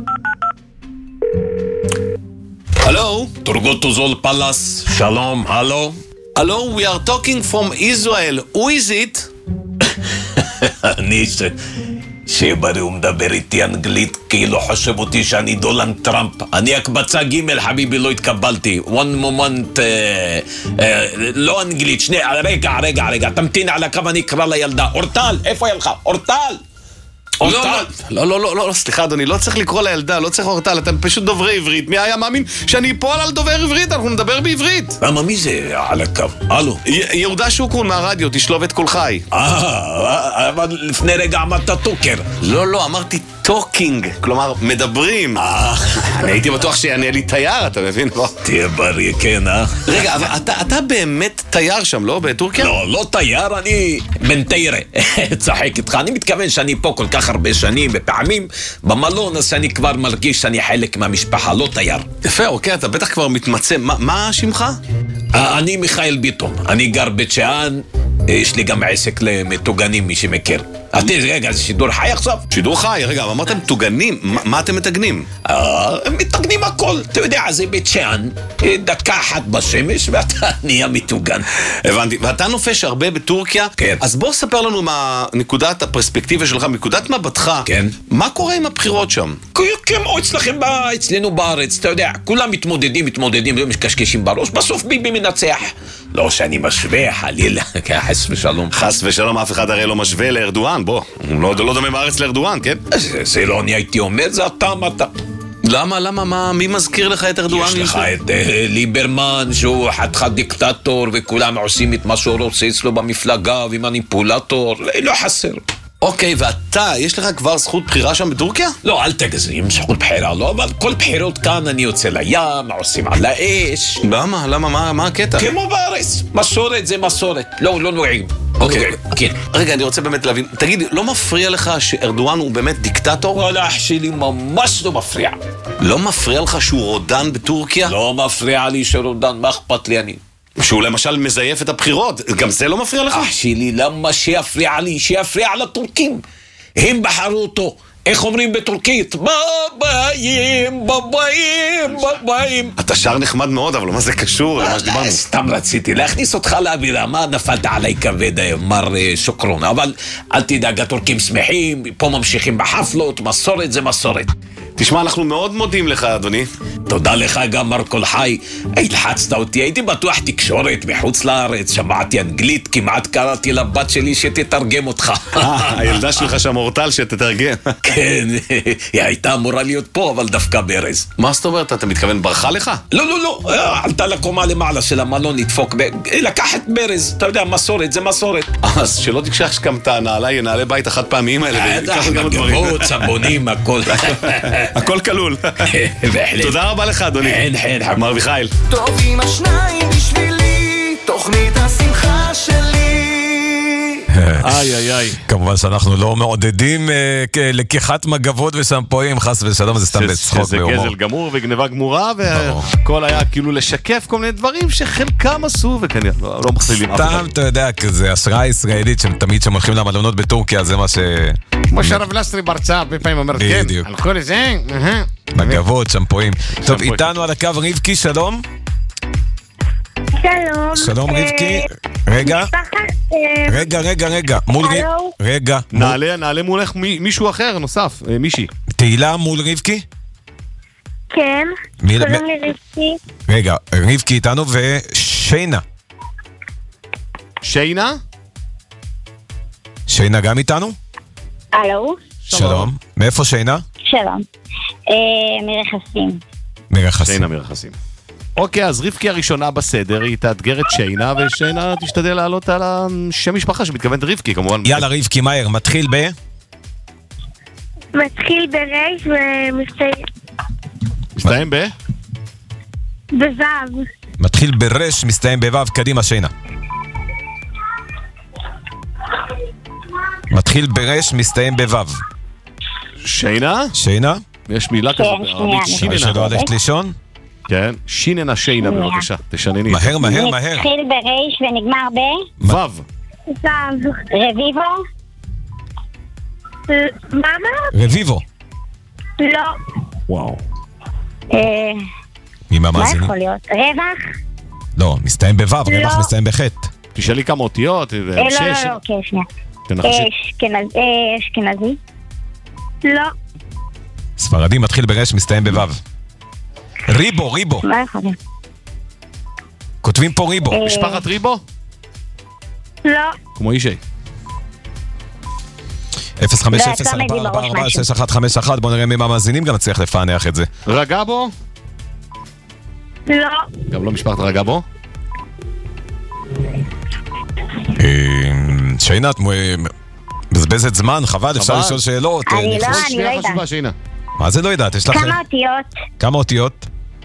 הלו, טורגוט אוזול פלאס, שלום, הלו. הלו, we are talking from Israel, who is it? אני ש... שברי הוא מדבר איתי אנגלית כאילו חושב אותי שאני דולנד טראמפ. אני הקבצה ג' חביבי, לא התקבלתי. one moment, uh, uh, לא אנגלית, שני, רגע, רגע, רגע, תמתין על הקו, אני אקרא לילדה. אורטל, איפה היא לך? אורטל! אורטל. לא, לא, לא, לא, סליחה אדוני, לא צריך לקרוא לילדה, לא צריך אורטל, אתם פשוט דוברי עברית. מי היה מאמין שאני אפול על דובר עברית? אנחנו נדבר בעברית. למה מי זה על הקו? הלו. יהודה שוקרון מהרדיו, תשלוב את כל חי. אה, אבל לפני רגע אמרת טוקר. לא, לא, אמרתי טוקינג, כלומר, מדברים. אני הייתי בטוח שיענה לי תייר, אתה מבין? תהיה בריא, כן, אה? רגע, אבל אתה באמת תייר שם, לא? בטורקיה? לא, לא תייר, אני בן תיירה. צחק איתך, אני מתכוון שאני פה כל כך הרבה שנים, בפעמים במלון, אז שאני כבר מרגיש שאני חלק מהמשפחה, לא תייר. יפה, אוקיי, אתה בטח כבר מתמצא. מה שמך? אני מיכאל ביטון, אני גר בית שאן, יש לי גם עסק למטוגנים, מי שמכיר. אתה, רגע, זה שידור חי עכשיו? שידור חי, רגע, אמרתם מטוגנים, מה אתם מטגנים? הם מטגנים הכל, אתה יודע, זה בית שאן, דקה אחת בשמש ואתה נהיה מטוגן. הבנתי, ואתה נופש הרבה בטורקיה, כן. אז בוא ספר לנו מהנקודת הפרספקטיבה שלך, מנקודת מבטך, כן. מה קורה עם הבחירות שם? כמו אצלכם, אצלנו בארץ, אתה יודע, כולם מתמודדים, מתמודדים, לא משקשקשים בראש, בסוף ביבי מנצח. לא שאני משווה, חלילה, חס ושלום. חס ושלום, אף אחד הרי לא משווה לארדואן, בוא. הוא לא, לא דומה בארץ לארדואן, כן? זה, זה לא אני הייתי אומר, זה אתה אמרת. למה, למה, מה, מי מזכיר לך את ארדואן? יש לך את אה, ליברמן, שהוא חתיכת דיקטטור, וכולם עושים את מה שהוא רוצה אצלו במפלגה, ומניפולטור, לא חסר. אוקיי, ואתה, יש לך כבר זכות בחירה שם בטורקיה? לא, אל תגזים, זכות בחירה לא, אבל כל בחירות כאן אני יוצא לים, עושים על האש. למה? למה? מה, מה הקטע? כמו בארץ, מסורת זה מסורת, לא, לא נועים. אוקיי, כן. רגע, אני רוצה באמת להבין, תגיד, לא מפריע לך שארדואן הוא באמת דיקטטור? וואלה, אח שלי ממש לא מפריע. לא מפריע לך שהוא רודן בטורקיה? לא מפריע לי שרודן, מה אכפת לי אני? שהוא למשל מזייף את הבחירות, גם זה לא מפריע לך? אח שלי, למה שיפריע לי? שיפריע לטורקים. הם בחרו אותו. איך אומרים בטורקית? בבאים, בבאים, בבאים. אתה שר נחמד מאוד, אבל מה זה קשור למה שדיברנו? סתם רציתי להכניס אותך לאווירה, מה נפלת עליי כבד, מר שוקרון. אבל אל תדאג, הטורקים שמחים, פה ממשיכים בחפלות, מסורת זה מסורת. תשמע, אנחנו מאוד מודים לך, אדוני. תודה לך גם, מר כל חי. הלחצת אותי, הייתי בטוח תקשורת מחוץ לארץ, שמעתי אנגלית, כמעט קראתי לבת שלי שתתרגם אותך. הילדה שלך שם אורטל שתתרגם. כן, היא הייתה אמורה להיות פה, אבל דווקא ברז. מה זאת אומרת? אתה מתכוון ברחה לך? לא, לא, לא, עלתה לקומה למעלה של המלון לדפוק, לקח את ברז, אתה יודע, מסורת, זה מסורת. אז שלא תקשח גם את הנעלי, נעלי בית החד פעמיים האלה. גבות, סבונים, הכל. הכל כלול. תודה רבה לך, אדוני. אין, אין, מר מיכאל. טובים השניים בשבילי, תוכנית השמחה שלי. איי, איי, איי. כמובן שאנחנו לא מעודדים לקיחת מגבות ושמפויים, חס ושלום, זה סתם בצחוק בהומור. שזה גזל גמור וגניבה גמורה, והכל היה כאילו לשקף כל מיני דברים שחלקם עשו, וכנראה לא מכלילים אף אחד. סתם, אתה יודע, כזה השראה ישראלית, שתמיד שהם הולכים למלונות בטורקיה, זה מה ש... כמו שהרב לסרי בהרצאה, הרבה פעמים אומר, כן, על כל זה, מגבות, שמפויים. טוב, איתנו על הקו רבקי, שלום. שלום. שלום רבקי. רגע. רגע, רגע, רגע. מול רבקי. רגע. נעלה, נעלה מולך מישהו אחר, נוסף, מישהי. תהילה מול רבקי? כן. קוראים לי רבקי. רגע, רבקי איתנו ושיינה. שיינה? שיינה גם איתנו? הלו. שלום. מאיפה שיינה? שלום. מרכסים. מרכסים. שיינה מרכסים. אוקיי, אז רבקי הראשונה בסדר, היא תאתגר את שיינה, ושיינה תשתדל לעלות על השם משפחה שמתכוונת רבקי, כמובן. יאללה, רבקי, מהר, מתחיל ב... מתחיל ברייש ומסתיים... מסתיים ב? בוו. מתחיל ברש, מסתיים בוו, קדימה, שיינה. מתחיל ברש, מסתיים בוו. שיינה? שיינה? יש מילה כזאת בערבית, שיננה. שלא הלכת לישון? כן, שיננה שיינה בבקשה, תשנני. מהר, מהר, מהר. מתחיל ברייש ונגמר ב... וו. וו. רביבו? מה אמרת? רביבו. לא. וואו. מה יכול להיות? רווח? לא, מסתיים בוו, רווח מסתיים בחטא. תשאלי כמה אותיות. לא, לא, לא, אוקיי, שנייה. אשכנזי? לא. ספרדי מתחיל ברש, מסתיים בוו. ריבו, ריבו. מה יכול להיות? כותבים פה ריבו. משפחת ריבו? לא. כמו אישי. אפס חמש אפס ארבע ארבע ארבע שש אחת חמש אחת. בוא נראה מי מהמאזינים גם נצליח לפענח את זה. רגע בו? לא. גם לא משפחת רגע בו? שיינה, את מבזבזת זמן, חבל, אפשר לשאול שאלות. אני לא, אני לא יודעת. מה זה לא יודעת? יש לך... כמה אותיות? כמה אותיות?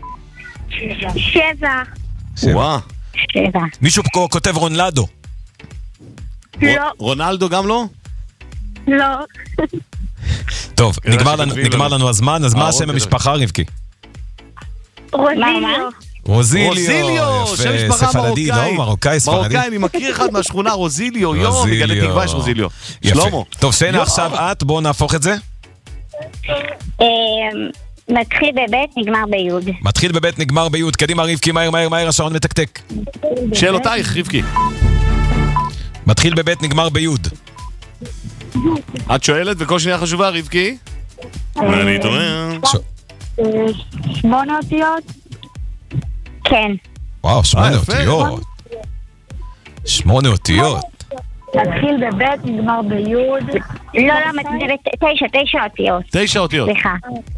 שבע. שבע. שבע. מישהו פה כותב רונלדו. לא. רונלדו גם לא? לא. טוב, נגמר לנו הזמן, אז מה השם המשפחה, רבקי? רוזיליו. רוזיליו, שם משפחה ספרדי, לא? מרוקאי, ספרדי. מרוקאי, אני מכיר אחד מהשכונה, רוזיליו, יום, מגלה תקווה יש רוזיליו. שלמה. טוב, שיינה, עכשיו את, בואו נהפוך את זה. מתחיל בבית, נגמר ביוד. מתחיל בבית, נגמר ביוד. קדימה, רבקי, מהר, מהר, מהר, השעון מתקתק. שאלותייך, רבקי. מתחיל בבית, נגמר ביוד. את שואלת, וכל שנייה חשובה, רבקי? אני טועה. שמונה אותיות? כן. וואו, שמונה אותיות. שמונה אותיות. מתחיל בבית, נגמר ביוד. לא, לא, מתחיל בתשע, תשע אותיות. תשע אותיות. סליחה.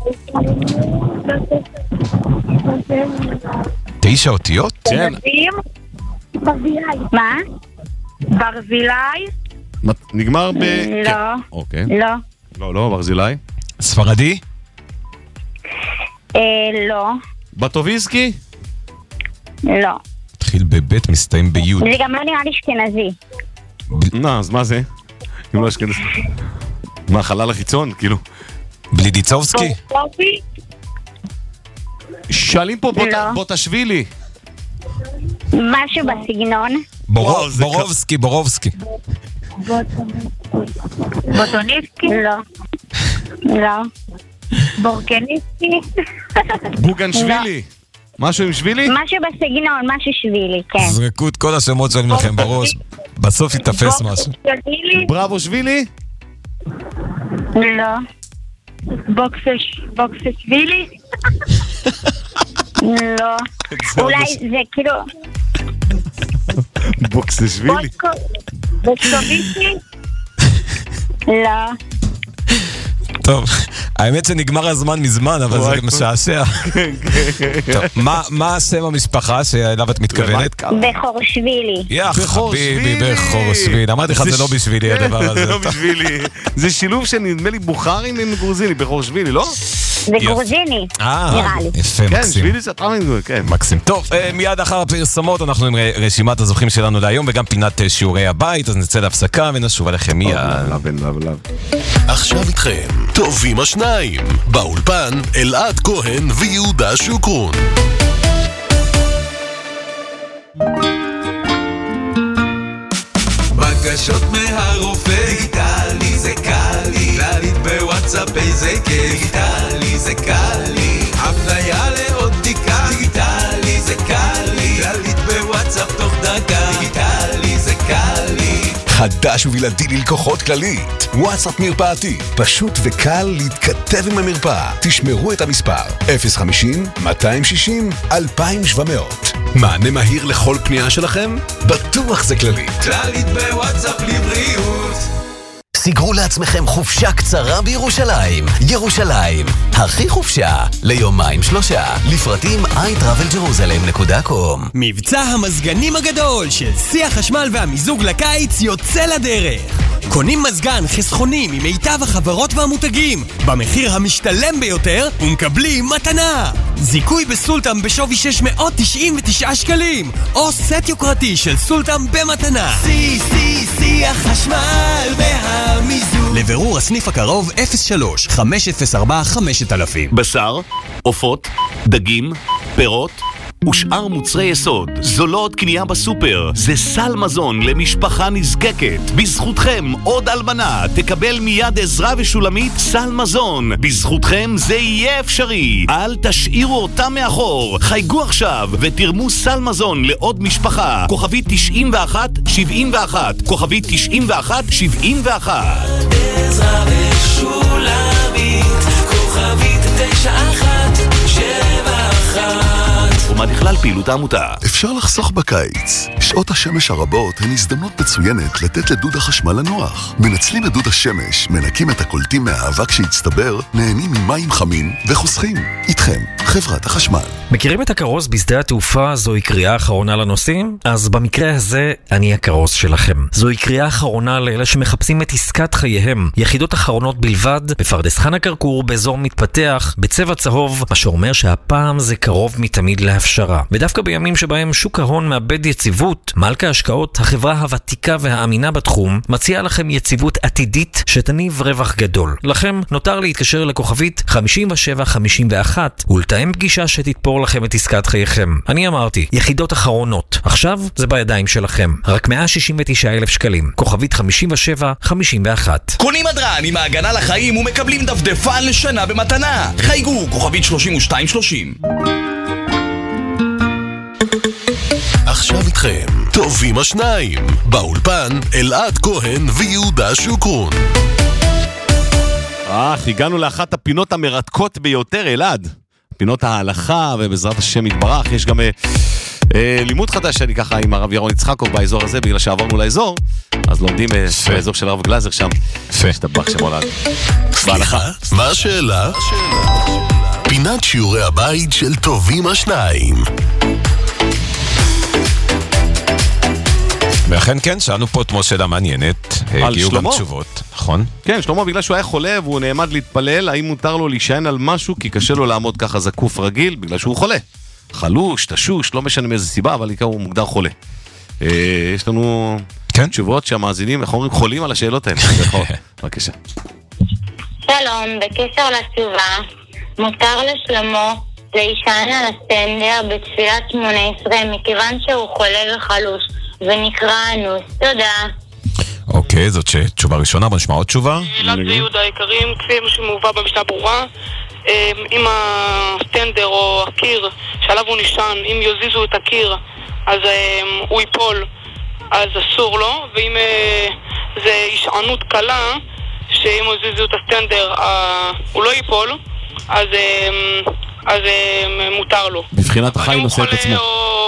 תשע אותיות? כן. ברזילי. מה? ברזילי? נגמר ב... לא. אוקיי. לא. לא, לא, ברזילי. ספרדי? אה, לא. בטוביסקי? לא. התחיל בבית, מסתיים ביוד. זה גם לא נראה לי אשכנזי. לא, אז מה זה? אם לא אשכנזי. מה, חלל החיצון? כאילו. בלידיצובסקי? שואלים פה בוטשווילי. משהו בסגנון. בורובסקי, בורובסקי. בוטוניסקי? לא. לא. בורקניסקי? בוגנשווילי. משהו עם שבילי? משהו בסגנון, משהו שבילי, כן. זרקו את כל השמות שלהם לכם בראש. בסוף יתפס משהו. בראבו שבילי? לא. בוקסשווילי? לא. אולי זה כאילו... בוקסשווילי? בוקסוביסטי? לא. טוב, האמת שנגמר הזמן מזמן, אבל זה משעשע. מה השם המשפחה שאליו את מתכוונת? בחורשווילי. יא חביבי, בחורשווילי. אמרתי לך, זה לא בשבילי הדבר הזה. זה לא בשבילי. זה שילוב שנדמה לי בוכרים עם גרוזיני, בחורשווילי, לא? זה גרוזיני, נראה לי. יפה, מקסים. כן, שבילי זה אתה מנגור, כן. מקסים. טוב, מיד אחר הפרסומות אנחנו עם רשימת הזוכים שלנו להיום, וגם פינת שיעורי הבית, אז נצא להפסקה ונשוב עליכם מיד. עכשיו איתכם, טובים השניים, באולפן אלעד כהן ויהודה שוקרון. בקשות מהרופא, דיגיטלי זה קל לי, להליט בוואטסאפ איזה כיף, דיגיטלי זה קל לי, הפניה לעוד בדיקה, דיגיטלי זה קל לי, להליט בוואטסאפ תוך דקה, דיגיטלי זה קל לי. חדש ובלעדי ללקוחות כללית, וואטסאפ מרפאתי, פשוט וקל להתכתב עם המרפאה. תשמרו את המספר אפס חמישים מאתיים שישים אלפיים שבע מאות. מענה מהיר לכל פנייה שלכם? בטוח זה כללית. כללית בוואטסאפ לבריאות. סגרו לעצמכם חופשה קצרה בירושלים. ירושלים, הכי חופשה ליומיים שלושה. לפרטים איי טראבל ג'רוזלם נקודה קום. מבצע המזגנים הגדול של שיא החשמל והמיזוג לקיץ יוצא לדרך. קונים מזגן חסכוני ממיטב החברות והמותגים במחיר המשתלם ביותר ומקבלים מתנה. זיכוי בסולטם בשווי שש מאות תשעים ותשעה שקלים או סט יוקרתי של סולטם במתנה. שיא, שיא, שיא החשמל והמיזוג. לבירור הסניף הקרוב אפס שלוש חמש אפס ארבע חמש אלף. בשר, עופות, דגים, פירות ושאר מוצרי יסוד. זו לא עוד קנייה בסופר, זה סל מזון למשפחה נזקקת. בזכותכם עוד אלמנה תקבל מיד עזרה ושולמית סל מזון. בזכותכם זה יהיה אפשרי. אל תשאירו אותם מאחור. חייגו עכשיו ותרמו סל מזון לעוד משפחה. כוכבית תשעים ואחת שבעים ואחת, כוכבית תשעים ואחת שבעים ואחת. עזרה ושולמית, כוכבית תשע אחת שבע אחת. ומה לכלל פעילות העמותה. אפשר לחסוך בקיץ. שעות השמש הרבות הן הזדמנות מצוינת לתת לדוד החשמל לנוח. מנצלים את דוד השמש, מנקים את הקולטים מהאבק שהצטבר, נהנים ממים חמים וחוסכים. איתכם, חברת החשמל. מכירים את הכרוז בשדה התעופה? זוהי קריאה אחרונה לנוסעים? אז במקרה הזה, אני הכרוז שלכם. זוהי קריאה אחרונה לאלה שמחפשים את עסקת חייהם. יחידות אחרונות בלבד, בפרדס חנה כרכור, באזור מתפתח, בצבע צהוב, מה שאומר שהפעם זה קרוב מתמיד להפשרה. ודווקא בימים שבהם שוק ההון מאבד יציבות, מלכה השקעות, החברה הוותיקה והאמינה בתחום, מציעה לכם יציבות עתידית שתניב רווח גדול. לכם נותר להתקשר לכוכבית חמישים ושבע חמישים ואחת ולתאם פגישה שתתפור לכם את עסקת חייכם. אני אמרתי, יחידות אחרונות. עכשיו זה בידיים שלכם. רק מאה שישים ותשעה אלף שקלים. כוכבית חמישים ושבע חמישים ואחת. קונים מדרן עם ההגנה לחיים ומקבלים דפדפן לשנה במתנה. חייגו, כוכבית שלושים ושתיים שלושים. עכשיו איתכם, טובים השניים. באולפן, אלעד כהן ויהודה שוקרון. אה, הגענו לאחת הפינות המרתקות ביותר, אלעד. פינות ההלכה, ובעזרת השם יתברך, יש גם אה, אה, לימוד חדש שאני ככה עם הרב ירון יצחקוב באזור הזה, בגלל שעברנו לאזור, אז לומדים אה, באזור של הרב גלזר שם. שתבח שם הולד. סליחה, מה השאלה? פינת שיעורי הבית של טובים השניים. ואכן כן, שאלנו פה את שאלה מעניינת, הגיעו גם תשובות, נכון? כן, שלמה בגלל שהוא היה חולה והוא נעמד להתפלל, האם מותר לו להישען על משהו כי קשה לו לעמוד ככה זקוף רגיל בגלל שהוא חולה. חלוש, תשוש, לא משנה מאיזה סיבה, אבל עיקר הוא מוגדר חולה. יש לנו תשובות שהמאזינים, איך אומרים, חולים על השאלות האלה. בבקשה. שלום, בקשר לתשובה, מותר לשלמה להישען על הסטנדר בתפילת שמונה עשרה מכיוון שהוא חולה וחלוש. ונקרא אנוס, תודה. אוקיי, זאת תשובה ראשונה, בוא נשמע עוד תשובה. אלעד ויהודה היקרים, כפי שמובא במשנה ברורה, אם הסטנדר או הקיר שעליו הוא נשען, אם יוזיזו את הקיר אז הוא ייפול, אז אסור לו, ואם זה הישענות קלה, שאם יוזיזו את הסטנדר הוא לא ייפול, אז אז מותר לו. בבחינת החי נושא את עצמו.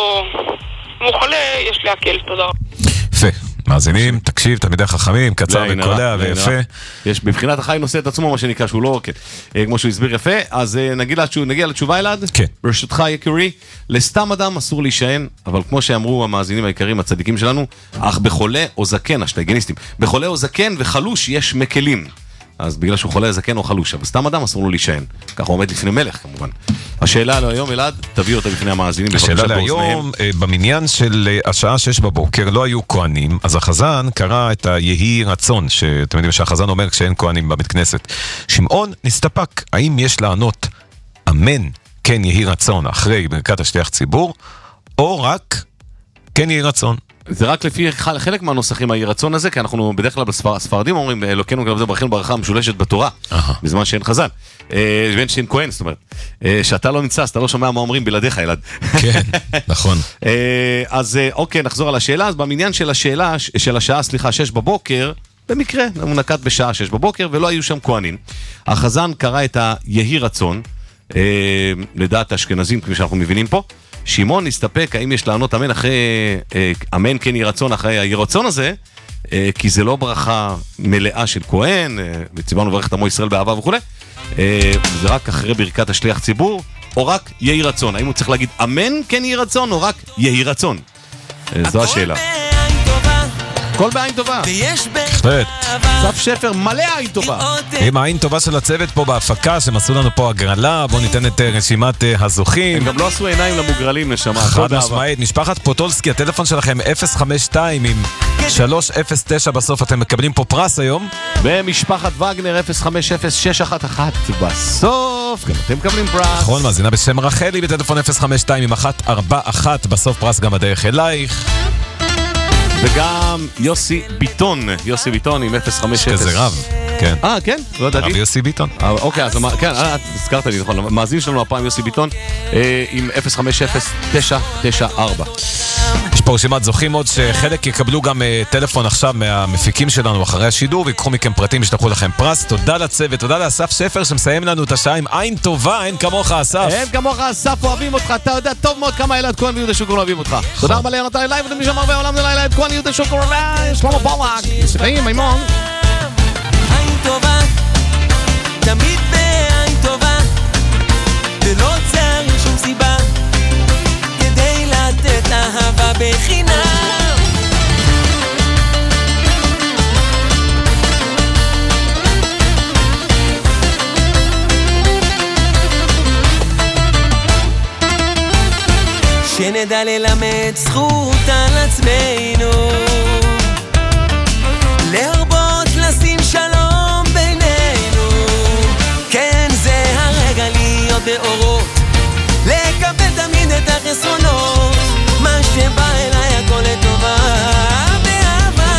אם הוא חולה, יש להקל, תודה. יפה, מאזינים, תקשיב, תלמידי חכמים, קצר וקולע ויפה. יש בבחינת החי נושא את עצמו, מה שנקרא, שהוא לא, כמו שהוא הסביר יפה, אז נגיע לתשובה אלעד. כן. ברשותך יקרי, לסתם אדם אסור להישען, אבל כמו שאמרו המאזינים העיקריים, הצדיקים שלנו, אך בחולה או זקן, השטייגניסטים, בחולה או זקן וחלוש יש מקלים. אז בגלל שהוא חולה זקן או חלוש, אבל סתם אדם אסור לו להישען. ככה הוא עומד לפני מלך כמובן. השאלה להיום, אלעד, תביא אותה בפני המאזינים. השאלה להיום, במניין של השעה שש בבוקר לא היו כהנים, אז החזן קרא את היהי רצון, שאתם יודעים שהחזן אומר כשאין כהנים בבית כנסת. שמעון נסתפק, האם יש לענות אמן כן יהי רצון אחרי ברכת השליח ציבור, או רק כן יהי רצון? זה רק לפי חלק מהנוסחים היהי רצון הזה, כי אנחנו בדרך כלל בספרדים אומרים, אלוקינו גם זה ברכנו ברכה משולשת בתורה, בזמן שאין חזן, ואין שאין כהן, זאת אומרת, שאתה לא נמצא, אז אתה לא שומע מה אומרים בלעדיך, ילד. כן, נכון. אז אוקיי, נחזור על השאלה, אז במניין של השאלה, של השעה, סליחה, שש בבוקר, במקרה, הוא נקט בשעה שש בבוקר, ולא היו שם כהנים. החזן קרא את היהי רצון, לדעת האשכנזים, כמו שאנחנו מבינים פה, שמעון נסתפק, האם יש לענות אמן אחרי, אמן כן יהי רצון אחרי היהי רצון הזה, כי זה לא ברכה מלאה של כהן, וציוונו לברך את עמו ישראל באהבה וכו', זה רק אחרי ברכת השליח ציבור, או רק יהי רצון. האם הוא צריך להגיד אמן כן יהי רצון, או רק יהי רצון? זו השאלה. הכל בעין טובה. בהחלט. סף שפר מלא עין טובה. עם העין טובה של הצוות פה בהפקה, שהם עשו לנו פה הגרלה, בואו ניתן את רשימת הזוכים. הם גם לא עשו עיניים למוגרלים, נשמה. חד משמעית, משפחת פוטולסקי, הטלפון שלכם אפס חמש שתיים עם שלוש אפס תשע בסוף, אתם מקבלים פה פרס היום. ומשפחת וגנר אפס חמש אפס שש אחת אחת בסוף, גם אתם מקבלים פרס. נכון, מאזינה בשם רחלי בטלפון אפס חמש שתיים עם אחת ארבע אחת, בסוף פרס גם בדרך אלייך. וגם יוסי ביטון, יוסי ביטון עם אפס חמש אפס. כזה רב, כן. אה, כן? לא ידעתי. רב יוסי ביטון. אוקיי, אז כן, הזכרת לי, נכון. מאזין שלנו הפעם יוסי ביטון עם אפס חמש אפס תשע תשע ארבע. יש פה רשימת זוכים עוד שחלק יקבלו גם טלפון עכשיו מהמפיקים שלנו אחרי השידור ויקחו מכם פרטים שתלכו לכם פרס. תודה לצוות, תודה לאסף שפר שמסיים לנו את השעה עם עין טובה. אין כמוך אסף. אין כמוך אסף, אוהבים אותך. אתה יודע טוב מאוד כמה אלעד כהן ויהודה שוקרון אוהבים אותך. תודה רבה ליונתן לייב ולמי שאמר בעולם זה אלעד כהן ויהודה שוקרון שלמה פולק ספרים מימון. עין טובה, תמיד בעין טובה, ולא צריך שום סיבה כדי לתת אהבה בחינם. שנדע ללמד זכות על עצמנו, להרבות לשים שלום בינינו. כן, זה הרגע להיות באורות, לקבל תמיד את החסרונות, מה שבא אליי הכל לטובה, באהבה.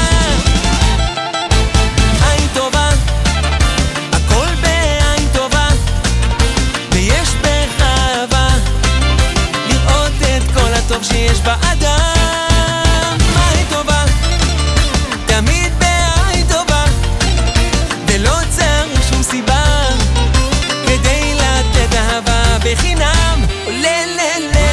עין טובה, הכל בעין טובה, ויש בך אהבה, לראות את כל הטוב שיש באדם. עין טובה, תמיד בעין טובה, ולא צריך שום סיבה כדי לתת אהבה בחינם. לה לה לה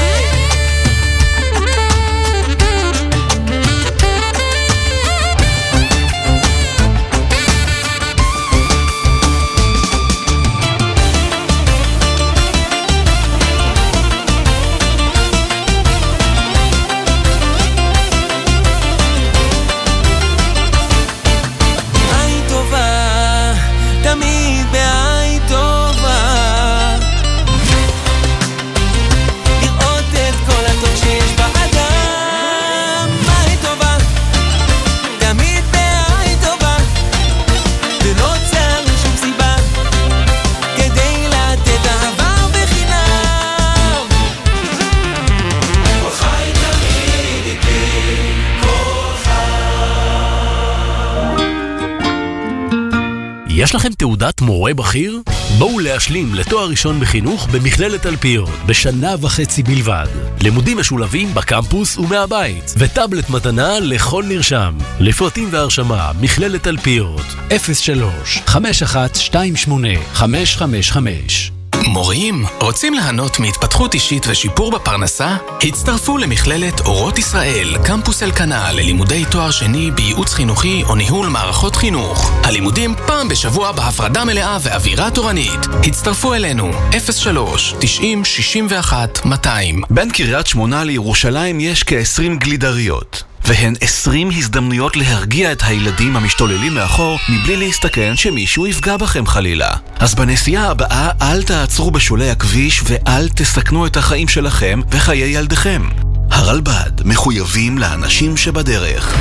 יש לכם תעודת מורה בכיר? בואו להשלים לתואר ראשון בחינוך במכללת אלפיות בשנה וחצי בלבד. לימודים משולבים בקמפוס ומהבית, וטאבלט מתנה לכל נרשם. לפרטים והרשמה, מכללת אלפיות, אפס שלוש חמש אחת שתיים שמונה חמש חמש חמש. מורים, רוצים ליהנות מהתפתחות אישית ושיפור בפרנסה? הצטרפו למכללת אורות ישראל, קמפוס אלקנה, ללימודי תואר שני בייעוץ חינוכי או ניהול מערכות חינוך. הלימודים פעם בשבוע בהפרדה מלאה ואווירה תורנית. הצטרפו אלינו, אפס שלוש תשעים שישים ואחת מאתיים. בין קריית שמונה לירושלים יש כ-עשרים גלידריות, והן עשרים הזדמנויות להרגיע את הילדים המשתוללים מאחור מבלי להסתכן שמישהו יפגע בכם חלילה. אז בנסיעה הבאה אל תעצרו בשולי הכביש ואל תסכנו את החיים שלכם וחיי ילדיכם. הרלב"ד מחויבים לאנשים שבדרך.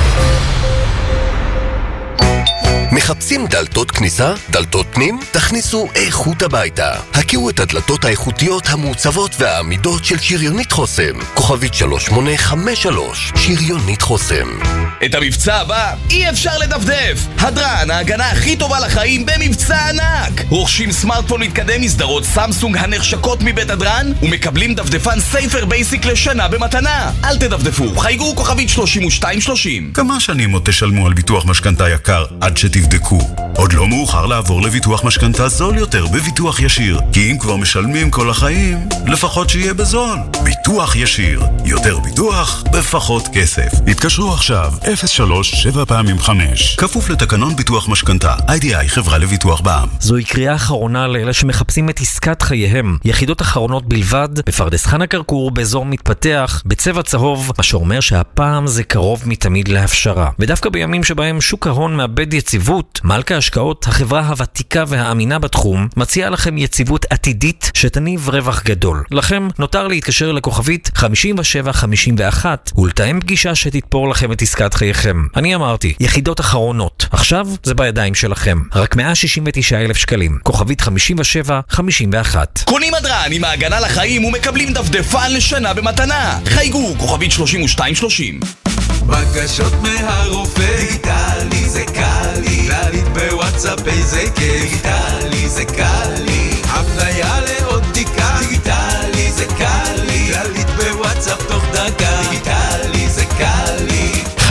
מחפשים דלתות כניסה? דלתות פנים? תכניסו איכות הביתה. הכירו את הדלתות האיכותיות המעוצבות והעמידות של שריונית חוסם. כוכבית שלוש שמונה חמש שלוש, שריונית חוסם. את המבצע הבא אי אפשר לדפדף. הדרן, ההגנה הכי טובה לחיים במבצע ענק. רוכשים סמארטפון מתקדם מסדרות סמסונג הנחשקות מבית הדרן ומקבלים דפדפן סייפר בייסיק לשנה במתנה. אל תדפדפו, חייגו כוכבית שלושים ושתיים שלושים. כמה שנים עוד תשלמו על ביטוח משכנתה יקר עד שתבדקו? עוד לא מאוחר לעבור לביטוח משכנתה זול יותר בביטוח ישיר, כי אם כבר משלמים כל החיים, לפחות שיהיה בזול. ביטוח ישיר, יותר ביטוח בפחות כסף. התקשרו עכשיו אפס שלוש שבע פעמים חמש, כפוף לתקנון ביטוח משכנתה. איי די איי חברה לביטוח בע"מ. זוהי קריאה אחרונה לאלה שמחפשים את עסקת חייהם. יחידות אחרונות בלבד בפרדס חנה כרכור באזור מתפתח בצבע צהוב, מה שאומר שהפעם זה קרוב מתמיד להפשרה. ודווקא בימים שבהם שוק ההון מאבד יציבות, מלכה השקעות, החברה הוותיקה והאמינה בתחום, מציעה לכם יציבות עתידית שתניב רווח גדול. לכם נותר להתקשר לכוכבית חמישים ושבע חמישים ואחת ולתאם פגישה שתתפור לכם את עסקת חייכם. אני אמרתי, יחידות אחרונות. עכשיו זה בידיים שלכם. רק מאה שישים ותשעה אלף שקלים. כוכבית חמישים ושבע חמישים ואחת. קונים הדרן עם ההגנה לחיים ומקבלים דפדפן לשנה במתנה. חייגו כוכבית שלושים ושתיים שלושים. בקשות מהרופא, דיגיטלי זה קלי, להליט בוואטסאפ איזה כיף, דיגיטלי זה קלי, הפניה לעוד בדיקה, דיגיטלי זה קלי, להליט בוואטסאפ תוך דקה, דיגיטלי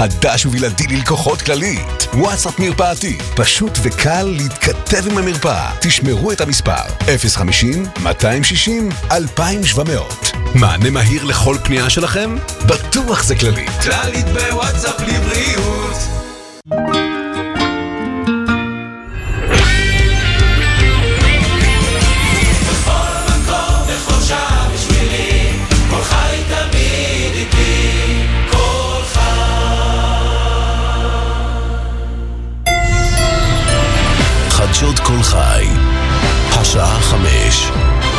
חדש ובלעדי ללקוחות כללית. וואטסאפ מרפאתי, פשוט וקל להתכתב עם המרפאה. תשמרו את המספר אפס חמישים מאתיים שישים אלפיים שבע מאות. מענה מהיר לכל פנייה שלכם? בטוח זה כללית. כללית בוואטסאפ לבריאות. חדשות כל חי, השעה חמש.